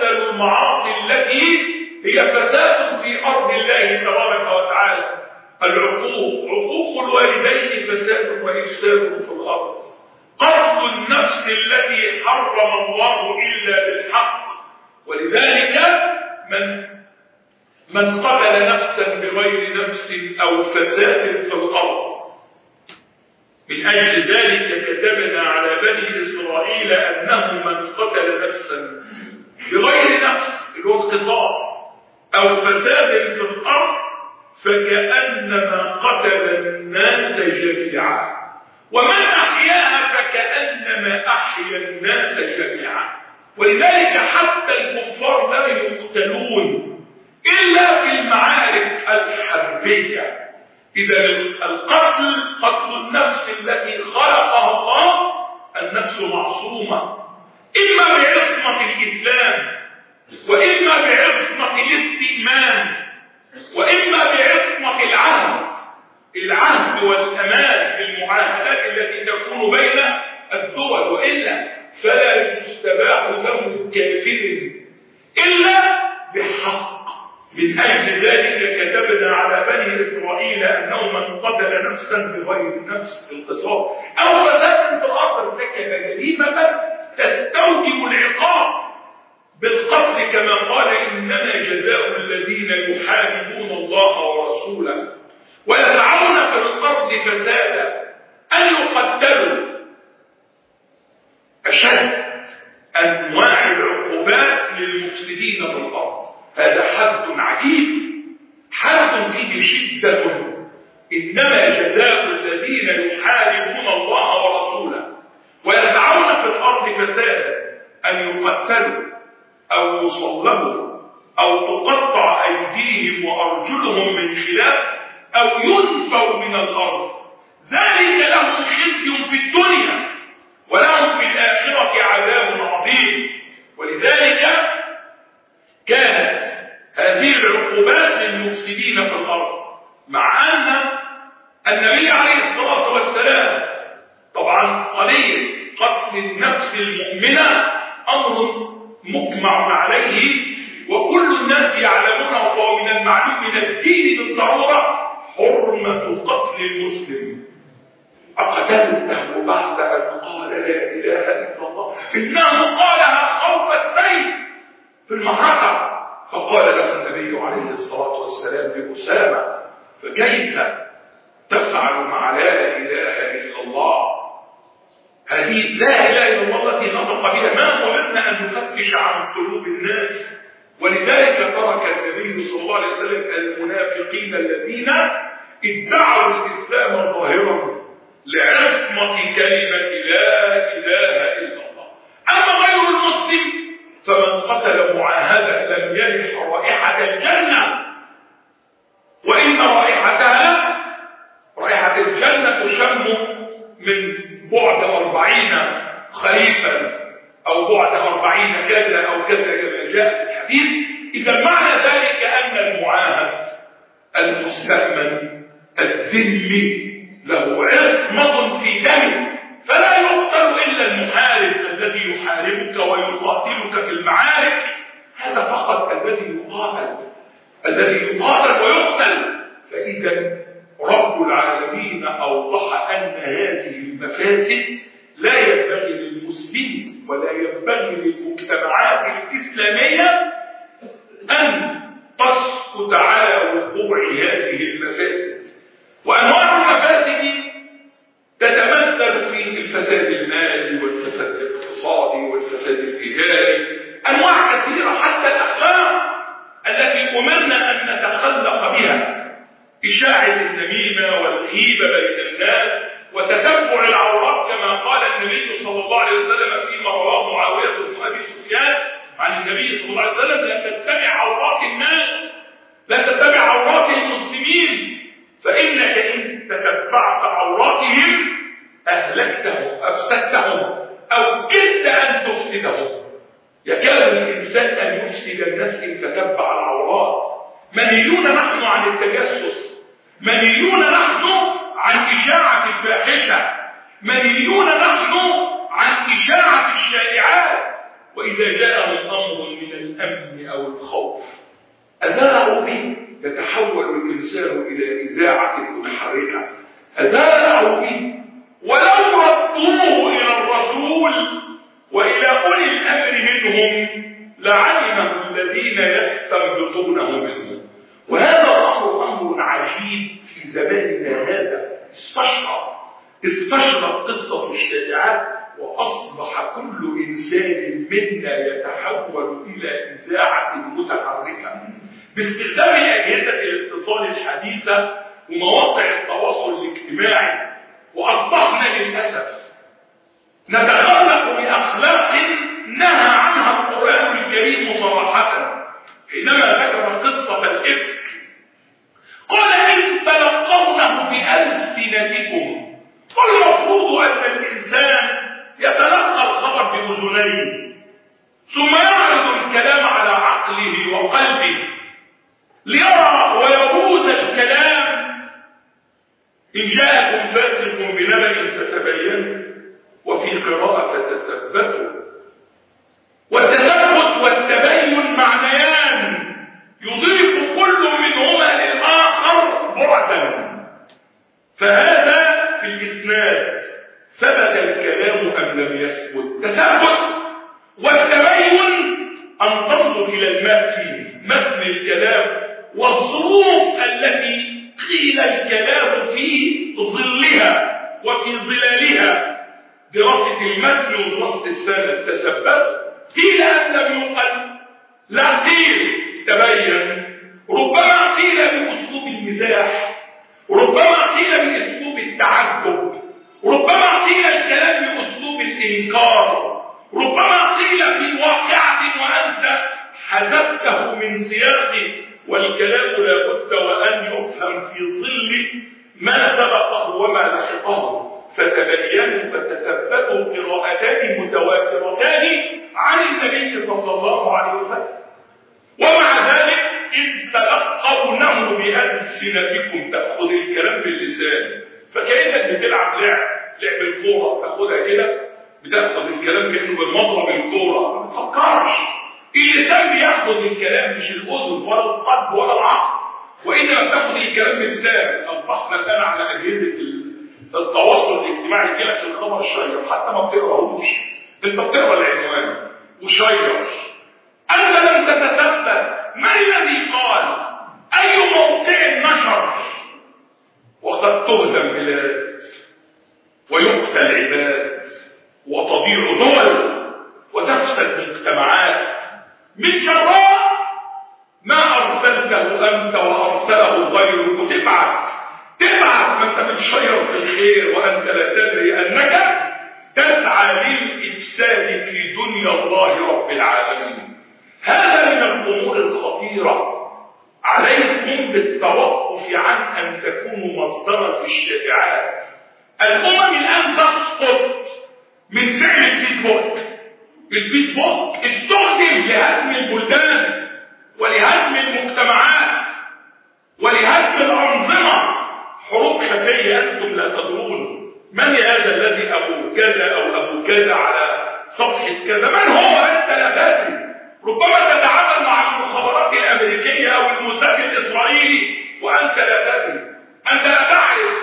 هي فساد في أرض الله تبارك وتعالى. العقوق، عقوق الوالدين فساد وإفساد في الأرض. قتل النفس التي حرم الله إلا بالحق، ولذلك من من قتل نفسا بغير نفس أو فساد في الأرض. من أجل ذلك كتبنا على بني إسرائيل أنه من قتل نفسا بغير نفس القصاص أو فساد في الأرض فكأنما قتل الناس جميعا، ومن أحياها فكأنما أحيا الناس جميعا. ولذلك حتى الكفار لا يقتلون إلا في المعارك الحربية. إذا القتل قتل النفس التي خلقها الله، النفس معصومة إما بعصمة الإسلام، وإما بعصمة الاستئمان، وإما بعصمة العهد العهد والأمان المعاهدات التي تكون بين الدول، وإلا فلا يستباح دم كافر إلا بحق. من أجل ذلك كتبنا على بني إسرائيل أنه من قتل نفسا بغير نفس القصاص أو فساد في الأرض ارتكب جريمة تستوجب العقاب بالقتل، كما قال إنما جزاء الذين يحاربون الله ورسوله ويسعون في الأرض فسادا أن يقتلوا. أشد أنواع العقوبات للمفسدين في الأرض. هذا حد عجيب، حد فيه شدة. إنما جزاء الذين يحاربون الله ورسوله ويسعون في الأرض فسادا أن يقتلوا أو يصلبوا أو تقطع أيديهم وأرجلهم من خلاف أو ينفوا من الأرض. ذلك لهم خزي في الدنيا ولهم في الآخرة عذاب عظيم. ولذلك كانت هذه العقوبات للمفسدين في الأرض، مع أن النبي عليه الصلاة والسلام طبعا قضية قتل النفس المؤمنة أمر مجمع عليه وكل الناس يعلمونه، فهو من المعلوم من الدين بالضرورة حرمة قتل المسلم. أقتلته بعد أن قال لا إله إلا الله، إنه قالها خوف السيف في المعركة. فقال له النبي عليه الصلاة والسلام لأسامة فكيف تفعل مع لا إله إلا الله؟ هذه لا إله إلا الله التي نطق بها ما أردنا أن نفتش عن قلوب الناس. ولذلك ترك النبي صلى الله عليه وسلم المنافقين الذين ادعوا الإسلام ظاهرا لعصمة كلمة لا إله إلا الله. أما غير المسلم فمن قتل معاهدا لم يرح رائحة الجنة، وإن رائحتها رائحة الجنة تشم من بعد أربعين خريفا أو بعد أربعين كذا أو كذا كما جاء في الحديث. إذا معنى ذلك أن المعاهد المستأمن الذمي له عصمة في دمه، فلا يقتل إلا المحارب الذي يحاربك ويقاتلك في المعارك. هذا فقط الذي يقاتل الذي يقاتل ويقتل. فإذا رب العالمين أوضح أن هذه المفاسد لا ينبغي للمسلمين ولا ينبغي للمجتمعات الإسلامية أن تسقط على وقوع هذه المفاسد. وأنواع المفاسد تتمثل في الفساد المالي والفساد الاقتصادي والفساد الإداري، أنواع كثيرة، حتى الأخلاق التي أمرنا أن نتخلق بها، إشاعة النميمة والغيبة بين الناس وتتبع العورات، كما قال النبي صلى الله عليه وسلم فيما رواه معاوية بن أبي سفيان عن النبي صلى الله عليه وسلم: لا تتبع عورات الناس، لا تتبع عورات المسلمين، فإنك إن تتبعت عوراتهم أهلكتهم أفسدتهم أو كدت أن تفسدهم. يكاد الإنسان أن يفسد الناس إن تتبع العورات. منهيون نحن عن التجسس، منهيون نحن عن إشاعة الفاحشة، منهيون نحن عن إشاعة الشائعات. وإذا جاءهم أمر من الأمن أو الخوف أذاعوا به يتحول الإنسان إلى إذاعة متحركة، أذاعوا به ولو ردوه إلى الرسول وإلى أولي الأمر منهم لعلمه الذين يستنبطونه منه. وهذا الأمر أمر عجيب في زماننا هذا. استشرف استشرف قصة الشائعات وأصبح كل إنسان منا يتحول إلى إذاعة متحركة باستخدام أجهزة الاتصال الحديثة ومواقع التواصل الاجتماعي. وأصبحنا للأسف نتخلق بأخلاق نهى عنها القرآن الكريم صراحة حينما ذكر قصة الإفك. قال إذ تلقونه بألسنتكم. والمفروض أن الإنسان يتلقى الخبر بأذنيه ثم يعرض الكلام على عقله وقلبه ليرى ويجوز الكلام. إن جاءكم فاسق بنبأ فتبينوا، وفي قراءة فتثبتوا. والتثبت والتبين معنيان يضيف كل منهما للآخر بعدا. فهذا في الإسناد ثبت الكلام أم لم يثبت. تثبت والتبين أن تنظر إلى المتن متن الكلام والظروف التي قيل الكلام في ظلها وفي ظلالها. دراسة المتن ودراسة السند. تثبت قيل أم لم يقل، لا قيل تبين. ربما قيل بأسلوب المزاح، وربما قيل بأسلوب التعجب، ربما قيل الكلام بأسلوب الإنكار، ربما قيل في واقعة وأنت حذفته من سياقه. والكلام لا بد وأن يفهم في ظل ما سبقه وما لحقه. فتبينوا فتثبتوا قراءتان متواترتان عن النبي صلى الله عليه وسلم. ومع ذلك إذ تلقونه بألسنتكم، تأخذ الكلام باللسان. فكأنك بتلعب لعب لعب الكورة، تاخدها كده بتاخذ الكلام كأنه بالمضرب الكورة، ما تفكرش. اللسان بياخذ الكلام مش الأذن ولا القلب ولا العقل، وإنما بتاخذ الكلام باللسان. أصبحنا الآن على أجهزة التواصل الاجتماعي يجيلك الخبر الشيق حتى ما بتقراهوش، انت بتقرا العنوان وشيق. انت لم تتثبت ما الذي قال، اي موقع نشر. وقد تهدم بلاد ويقتل عباد وتضيع دول وتفسد مجتمعات من شراء ما ارسلته انت وارسله غيرك. وتبعت تبعت ما انت بتشير في الخير وانت لا تدري انك تسعى للافساد في دنيا الله رب العالمين. هذا من الامور الخطيره. عليكم بالتوقف عن ان تكونوا مصدرا للشائعات. الامم الان تسقط من فعل الفيسبوك. الفيسبوك استخدم لهدم البلدان ولهدم المجتمعات ولهدم الانظمه. حروب خفيه انتم لا تدرون. من هذا الذي ابو كذا او ابو كذا على صفحه كذا؟ من هو؟ انت لا تدري. ربما تتعامل مع المخابرات الامريكيه او الموساد الاسرائيلي وانت لا تدري. انت لا تعرف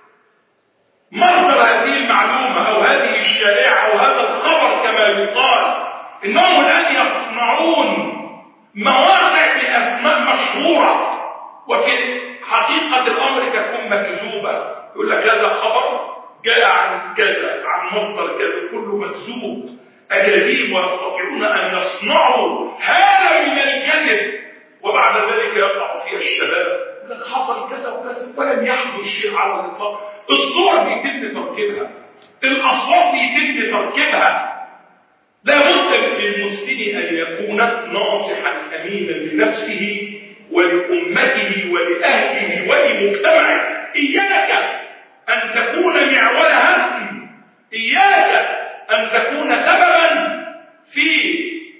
مصدر هذه المعلومه او هذه الشائعه او هذا الخبر. كما يقال انهم الان يصنعون مواقع باسماء مشهوره وفي حقيقه الامر تكون مكذوبه. يقول لك هذا خبر جاء عن كذا عن مصدر كذا، كله مكذوب اكاذيب، ويستطيعون ان يصنعوا هذا من الكذب وبعد ذلك يقع فيها الشباب. لك حصل كذا وكذا ولم يحدث شيء على الاطلاق. الصور بيتم تركيبها، الاصوات بيتم تركيبها. لا بد للمسلم ان يكون ناصحا امينا لنفسه ولامته ولاهله ولمجتمعه. اياك ان تكون معول هدم، اياك ان تكون سببا في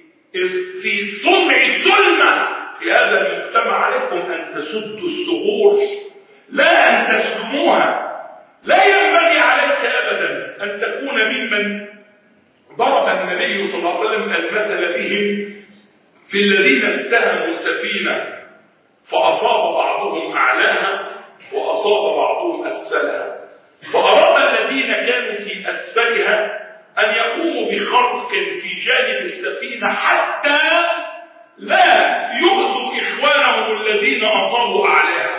في صنع الظلمه في هذا المجتمع. عليكم ان تسدوا الثغور لا ان تسلموها. لا ينبغي عليك ابدا ان تكون ممن ضرب النبي صلى الله عليه وسلم المثل بهم في الذين استهموا سفينه فأصاب بعضهم أعلاها وأصاب بعضهم أسفلها، فأراد الذين كانوا في أسفلها أن يقوموا بخرق في جانب السفينة حتى لا يؤذوا إخوانهم الذين أصابوا أعلاها.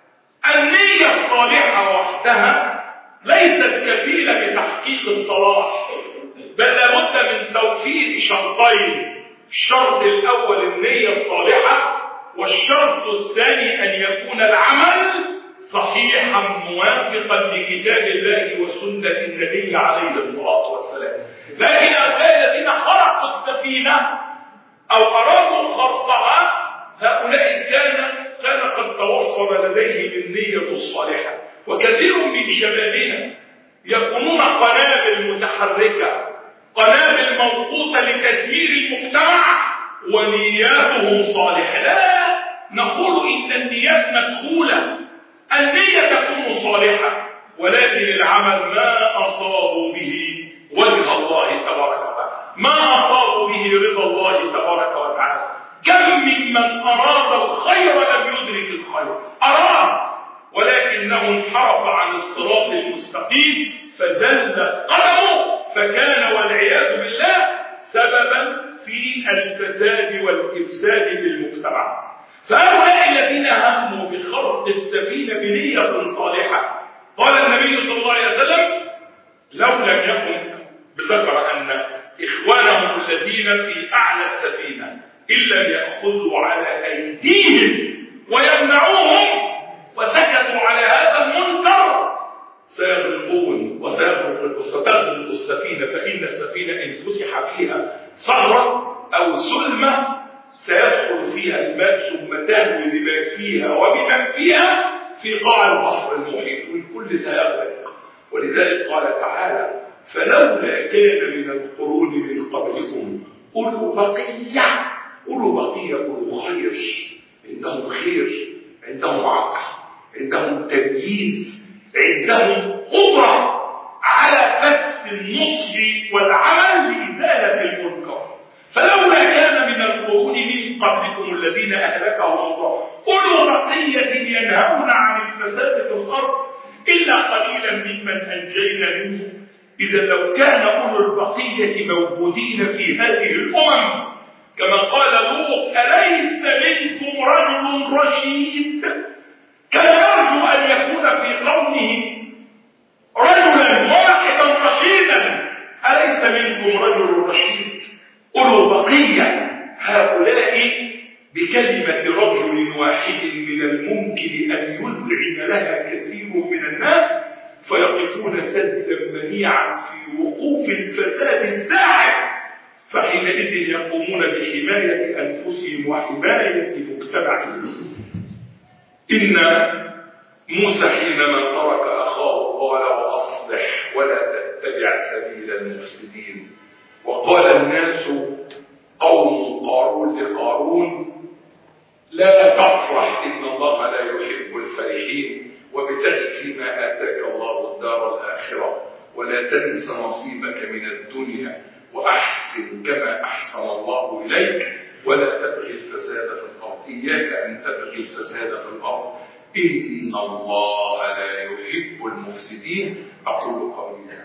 النية الصالحة وحدها ليست كفيلة بتحقيق الصلاح، بل لابد من توفير شرطين: الشرط الأول النية الصالحة، والشرط الثاني أن يكون العمل صحيحا موافقا لكتاب الله وسنة النبي عليه الصلاة والسلام. لكن هؤلاء الذين خرقوا السفينة أو أرادوا خرقها، هؤلاء كان كان قد توفر لديهم النية الصالحة. وكثير من شبابنا يكونون قنابل متحركة، قنابل موقوتة لتدمير المجتمع ونياتهم صالحة. لا نقول إن النيات مدخولة، النية تكون صالحة، ولكن العمل ما أصابوا به وجه الله تبارك وتعالى، ما أصابوا به رضا الله تبارك وتعالى. كم ممن أراد الخير لم يدرك الخير، أراد ولكنه انحرف عن الصراط المستقيم فزلت قدمه، فكان والعياذ بالله سببا في الفساد والإفساد في المجتمع. فهؤلاء الذين هموا بخرق السفينة بنية صالحة، قال النبي صلى الله عليه وسلم: لو لم يكن، بذكر أن إخوانهم الذين في أعلى السفينة إن لم يأخذوا على أيديهم ويمنعوهم وسكتوا على هذا المنكر سيغرقون وستغرق السفينة، فإن السفينة إن فتح فيها ثغرة أو سلمة سيدخل فيها الماء ثم تهوي بما فيها وبمن فيها في قاع البحر المحيط والكل سيغرق. ولذلك قال تعالى: فلولا كان من القرون من قبلكم أولو بقية، أولو بقية أولو خير، عندهم خير، عندهم عقل، عندهم تمييز، عندهم قدرة على بث النصح والعمل لإزالة المنكر. فلولا كان من القرون من قبلكم الذين أهلكهم الله أولو بقية ينهون عن الفساد في الأرض إلا قليلا ممن أنجينا منه. إذا لو كان أولو البقية موجودين في هذه الأمم كما قال لوط: أليس منكم رجل رشيد؟ كان يرجو أن يكون في قومه رجلا واحدا رشيدا. أليس منكم رجل رشيد؟ أولو بقية. هؤلاء بكلمة رجل واحد من الممكن أن يزعم لها كثير من الناس، فيقفون سدا منيعا في وقوف الفساد الزاحف، فحينئذ يقومون بحماية أنفسهم وحماية مجتمعهم. إن موسى حينما ترك أخاه قال: وأصلح ولا تتبع سبيل المفسدين. وقال الناس قوم قارون لقارون: لا تفرح إن الله لا يحب الفرحين، وابتغ فيما آتاك الله الدار الآخرة ولا تنس نصيبك من الدنيا وأحسن كما أحسن الله إليك ولا تبغي الفساد في الأرض. إياك أن تبغي الفساد في الأرض، إن الله لا يحب المفسدين. أقول قولي هذا.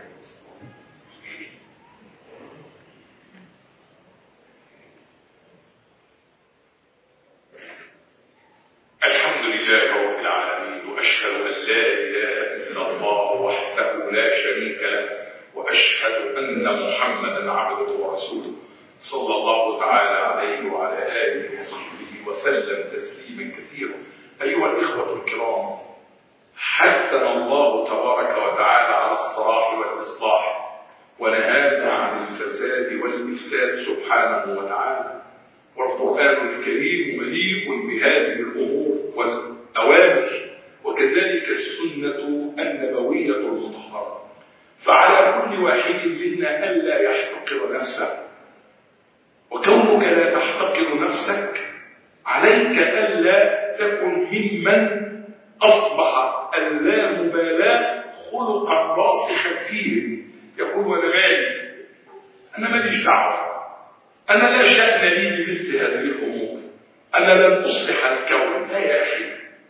الحمد لله رب العالمين، وأشهد أن لا إله إلا الله وحده لا شريك له، وأشهد أن محمدا عبده ورسوله صلى الله تعالى عليه وعلى آله وصحبه وسلم تسليما كثيرا. أيها الإخوة الكرام، حثنا الله تبارك وتعالى على الصلاح والإصلاح، ونهانا عن الفساد والإفساد سبحانه وتعالى. والقرآن الكريم مليء بهذه الأمور والأوامر، وكذلك السنة النبوية المطهرة. فعلى كل واحد منا ألا يحتقر نفسه، وكونك لا تحتقر نفسك عليك ألا تكن ممن أصبح اللامبالاة خلقا راسخا فيه. يقول: وأنا مالي، أنا ماليش دعوة، أنا لا شأن لي بمثل هذه الأمور، أنا لن أصلح الكون. لا يا أخي،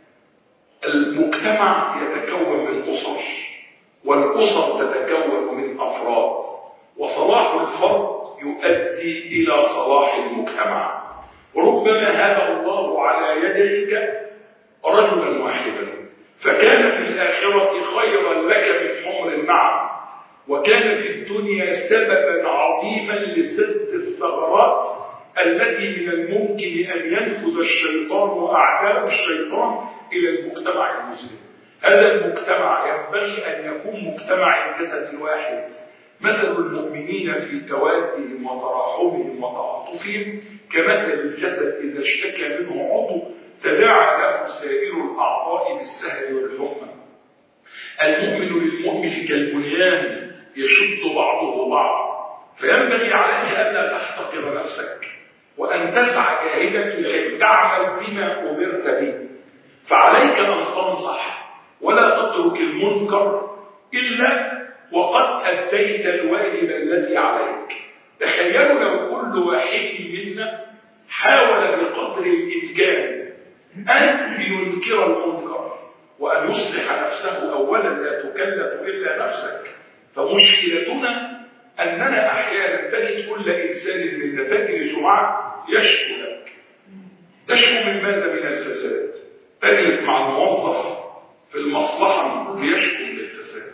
المجتمع يتكون من أسر، والأسر تتكون من أفراد، وصلاح الفرد يؤدي إلى صلاح المجتمع. ربما هدى الله على يديك رجلا واحدا فكان في الآخرة خيرا لك من حمر النعم، وكان في الدنيا سببا عظيما لسد الثغرات التي من الممكن أن ينفذ الشيطان وأعداء الشيطان إلى المجتمع المسلم. هذا المجتمع ينبغي أن يكون مجتمع الجسد الواحد، مثل المؤمنين في توادهم وتراحمهم وتعاطفهم كمثل الجسد إذا اشتكى منه عضو تداعى له سائر الأعضاء بالسهر والحمى. المؤمن للمؤمن كالبنيان يشد بعضه بعض، فينبغي عليك ألا تحتقر نفسك وأن تسعى جاهدا لكي تعمل بما أمرت به. فعليك أن تنصح ولا تترك المنكر إلا وقد أديت الواجب الذي عليك. تخيلوا لو كل واحد منا حاول بقدر الإمكان أن ينكر المنكر وأن يصلح نفسه أولا، لا تكلف إلا نفسك. فمشكلتنا أننا أحيانا تجد كل إنسان منا تجلس معه يشكو لك. تشكو من ماذا؟ من الفساد. تجلس مع الموظف في المصلحة بيشكو من الفساد.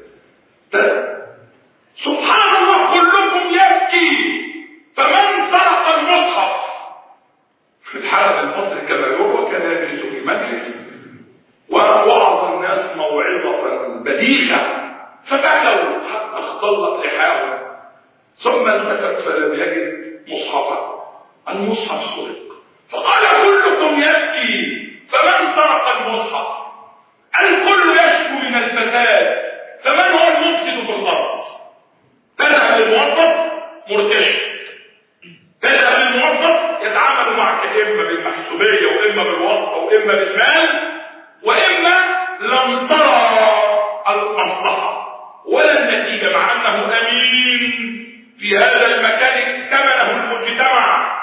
سبحان الله كلكم يبكي فمن سرق المصحف. في الحالة المصري كما يروى كان يجلس في مجلس ووعظ الناس موعظة بديهة فبكوا حتى اختلط لحاهم، ثم التفت فلم يجد مصحفا. المصحف سرق، فقال كلكم يبكي فمن سرق المصحف. الكل يشكو من الفساد، فمن هو المفسد في الارض؟ تذهب للموظف مرتشي، تذهب للموظف يتعامل معك اما بالمحسوبيه واما بالواسطه واما بالمال، واما لم ترى المصلحه ولا النتيجه، مع انه امين في هذا المكان ائتمنه المجتمع،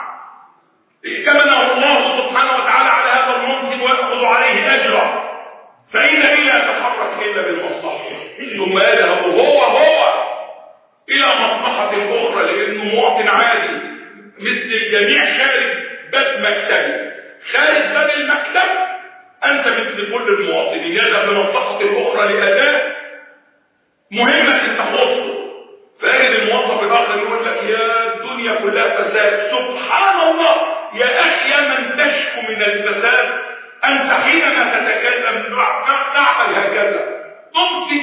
ائتمنه الله سبحانه وتعالى على هذا المنصب ويأخذ عليه اجرا، فإذا لا يتحرك إلا بالمصلحة، ثم يذهب هو هو إلى مصلحة أخرى لأنه مواطن عادي مثل الجميع خارج باب مكتبي. خارج باب المكتب أنت مثل كل المواطنين، يذهب لمصلحة أخرى لأداء مهمة تخصه، فيجد الموظف الآخر يقول لك يا الدنيا كلها فساد. سبحان الله يا أخي، يا من تشكو من الفساد، أنت حينما تتكلم نعمل هكذا تمسك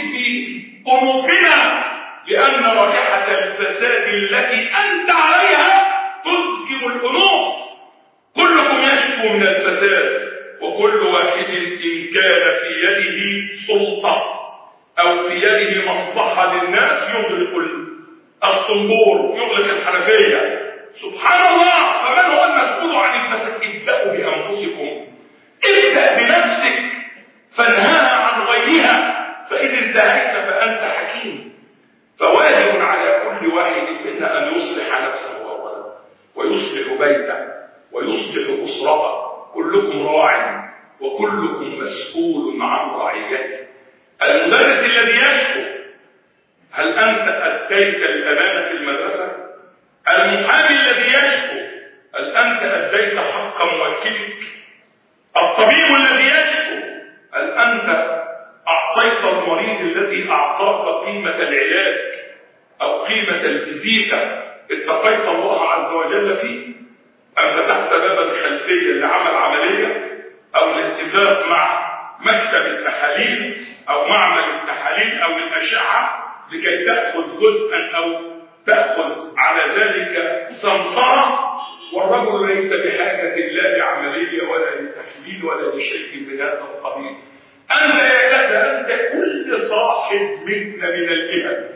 بأنوفنا، لأن رائحة الفساد التي أنت عليها تزجم الأنوف. كلكم يشكو من الفساد، وكل واحد إن كان في يده سلطة أو في يده مصلحة للناس يغلق الصنبور، يغلق الحنفية. سبحان الله، فمن هو المسؤول عن الفساد؟ ابدأوا بأنفسكم، ابدأ بنفسك فانهاها عن غيرها، فإذا انتهيت فأنت حكيم. فواجب على كل واحد منا أن يصلح نفسه أولا، ويصلح بيته، ويصلح أسرته. كلكم راع وكلكم مسؤول عن رعيته. المدرس الذي يشكو، هل أنت أديت الأمانة في المدرسة؟ المحامي الذي يشكو، هل أنت أديت حق موكلك؟ الطبيب الذي يشكو، هل أنت أعطيت المريض الذي أعطاك قيمة العلاج أو قيمة الفيزيكا اتقيت الله عز وجل فيه؟ أم فتحت باب الخلفية لعمل عملية أو الاتفاق مع مكتب التحاليل أو معمل التحاليل أو الأشعة لكي تأخذ جزءا أو تأخذ على ذلك سمسرة، والرجل ليس بحاجة لا لعملية ولا لتحليل ولا لشيء من هذا القبيل. أنت يا كذا، أنت كل صاحب منا من الإهل،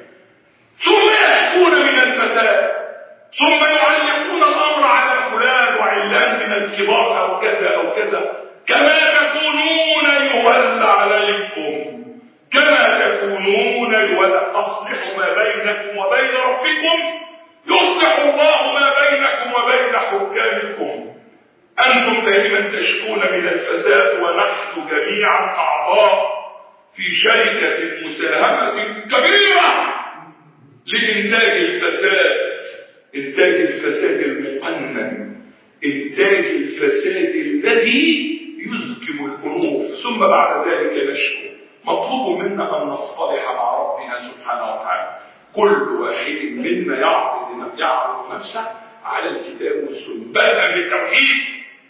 ثم يشكون من الفساد، ثم يعلقون الأمر على فلان وعلان من الكبار أو كذا أو كذا. كما تكونون يولى عليكم، كما تكونون يولى. أصلحوا ما بينكم وبين ربكم يصلح الله ما بينكم وبين حكامكم. أنتم دائما تشكون من الفساد، ونحن جميعا أعضاء في شركة مساهمة كبيرة لإنتاج الفساد، إنتاج الفساد المقنن، إنتاج الفساد الذي يزكم الأنوف، ثم بعد ذلك نشكو. مطلوب منا أن نصطلح مع ربنا سبحانه وتعالى، كل واحد منا يعرض يعرض نفسه على الكتاب والسنة، بدءا بالتوحيد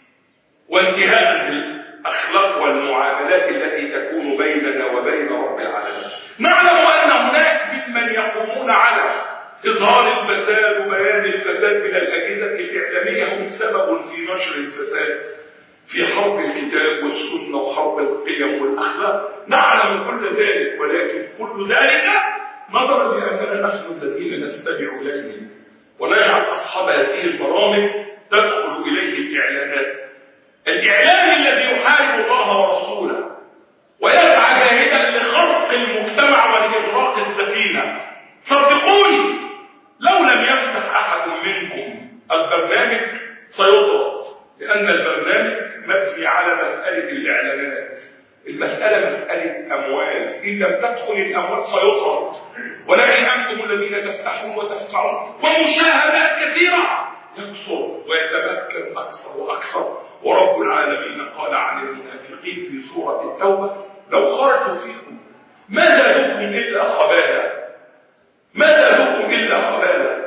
وانتهاء بالأخلاق والمعاملات التي تكون بيننا وبين رب العالمين. نعلم أن هناك ممن يقومون على إظهار الفساد وبيان الفساد من الأجهزة الإعلامية هم سبب في نشر الفساد، في حرب الكتاب والسنة وحرب القيم والأخلاق. نعلم كل ذلك، ولكن كل ذلك نظرا لأننا نحن الذين نستمع إليه ونجعل أصحاب هذه البرامج تدخل إليه الإعلانات. الإعلام الذي يحارب الله ورسوله ويسعى جاهدا لخرق المجتمع ولإغراق السفينة، صدقوني لو لم يفتح أحد منكم البرنامج سيطرد، لأن البرنامج مبني على مسألة الإعلانات. المسألة مسألة أموال، إن لم تدخل الأموال سيطرد، ولكن أنتم الذين تفتحون وتسمعون ومشاهدات كثيرة يكثر ويتمكن أكثر وأكثر. ورب العالمين قال عن المنافقين في سورة التوبة: لو خرجوا فيكم ما زادوكم إلا خبالا، ما زادوكم إلا خبالا،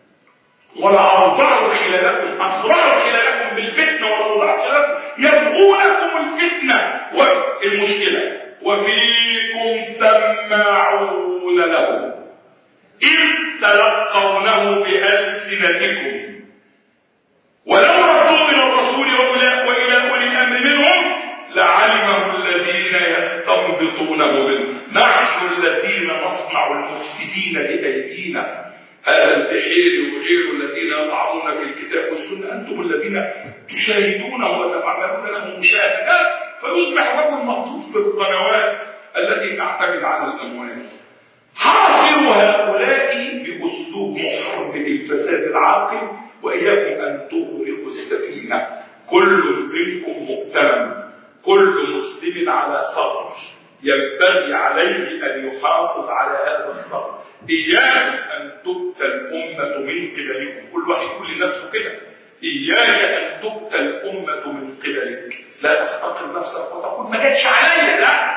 ولأرضعوا خلالكم، أسرعوا خلالكم بالفتنة، ولأرضعوا خلالكم يبغونكم الفتنة. والمشكلة وفيكم سماعون له إذ تلقونه بألسنتكم ولو ردوا إلى الرسول وإلى أولي الأمر منهم لعلمه الذين يستنبطونه منه. نحن الذين نصنع المفسدين بأيدينا، هذا البحير وغيره الذين يطعنون في الكتاب والسنة، أنتم الذين تشاهدونه وتفعلون له مشاهدات، فيصبح رجل مطلوب في القنوات التي تعتمد على الأموال. حاصروا هؤلاء بأسلوب محاربة الفساد العاقل، وإياكم أن تغرقوا السفينة. كل منكم مؤتمن، كل مسلم على ثغر، ينبغي عليه أن يحافظ على هذا الثغر. إياك أن تؤتى الأمة من قبلكم، كل واحد يقول لنفسه كده: إياك أن تؤتى الأمة من قبلك. لا تحتقر نفسك وتقول ما جاتش عليا، لا،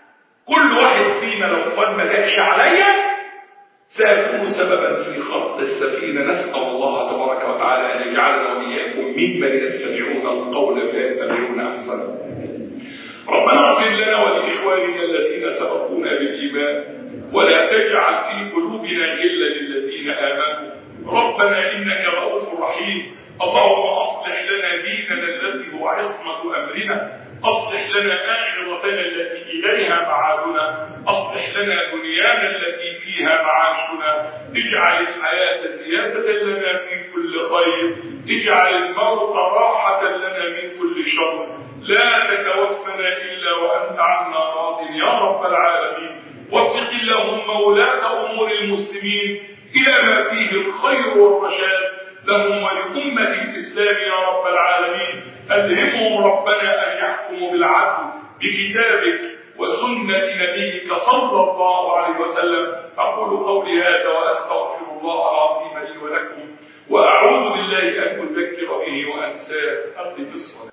كل واحد فينا لو قال ما جاتش عليا سيكون سببا في خرق السفينة. نسأل الله تبارك وتعالى أن يجعلنا وإياكم ممن يستمعون القول فيتبعون أحسنه. ربنا اغفر لنا ولإخواننا الذين سبقونا بالإيمان، ولا تجعل في قلوبنا غلا للذين آمنوا. ربنا إنك رؤوف رحيم. اللهم أصلح لنا ديننا الذي هو عصمة أمرنا، أصلح لنا آخرتنا التي إليها معادنا، أصلح لنا دنيانا التي فيها معاشنا. اجعل الحياة زيادة لنا في كل خير، اجعل الموت راحة لنا من كل شر. لا تتوفنا إلا وأنت عنا راض يا رب العالمين. وفق اللهم ولاة أمور المسلمين إلى ما فيه الخير والرشاد لهم ولأمة الإسلام يا رب العالمين. ألهمهم ربنا أن يحكموا بالعدل بكتابك وسنة نبيك صلى الله عليه وسلم. أقول قولي هذا وأستغفر الله العظيم لي ولكم، وأعوذ بالله أن أذكر به وأنساه. أقم الصلاة.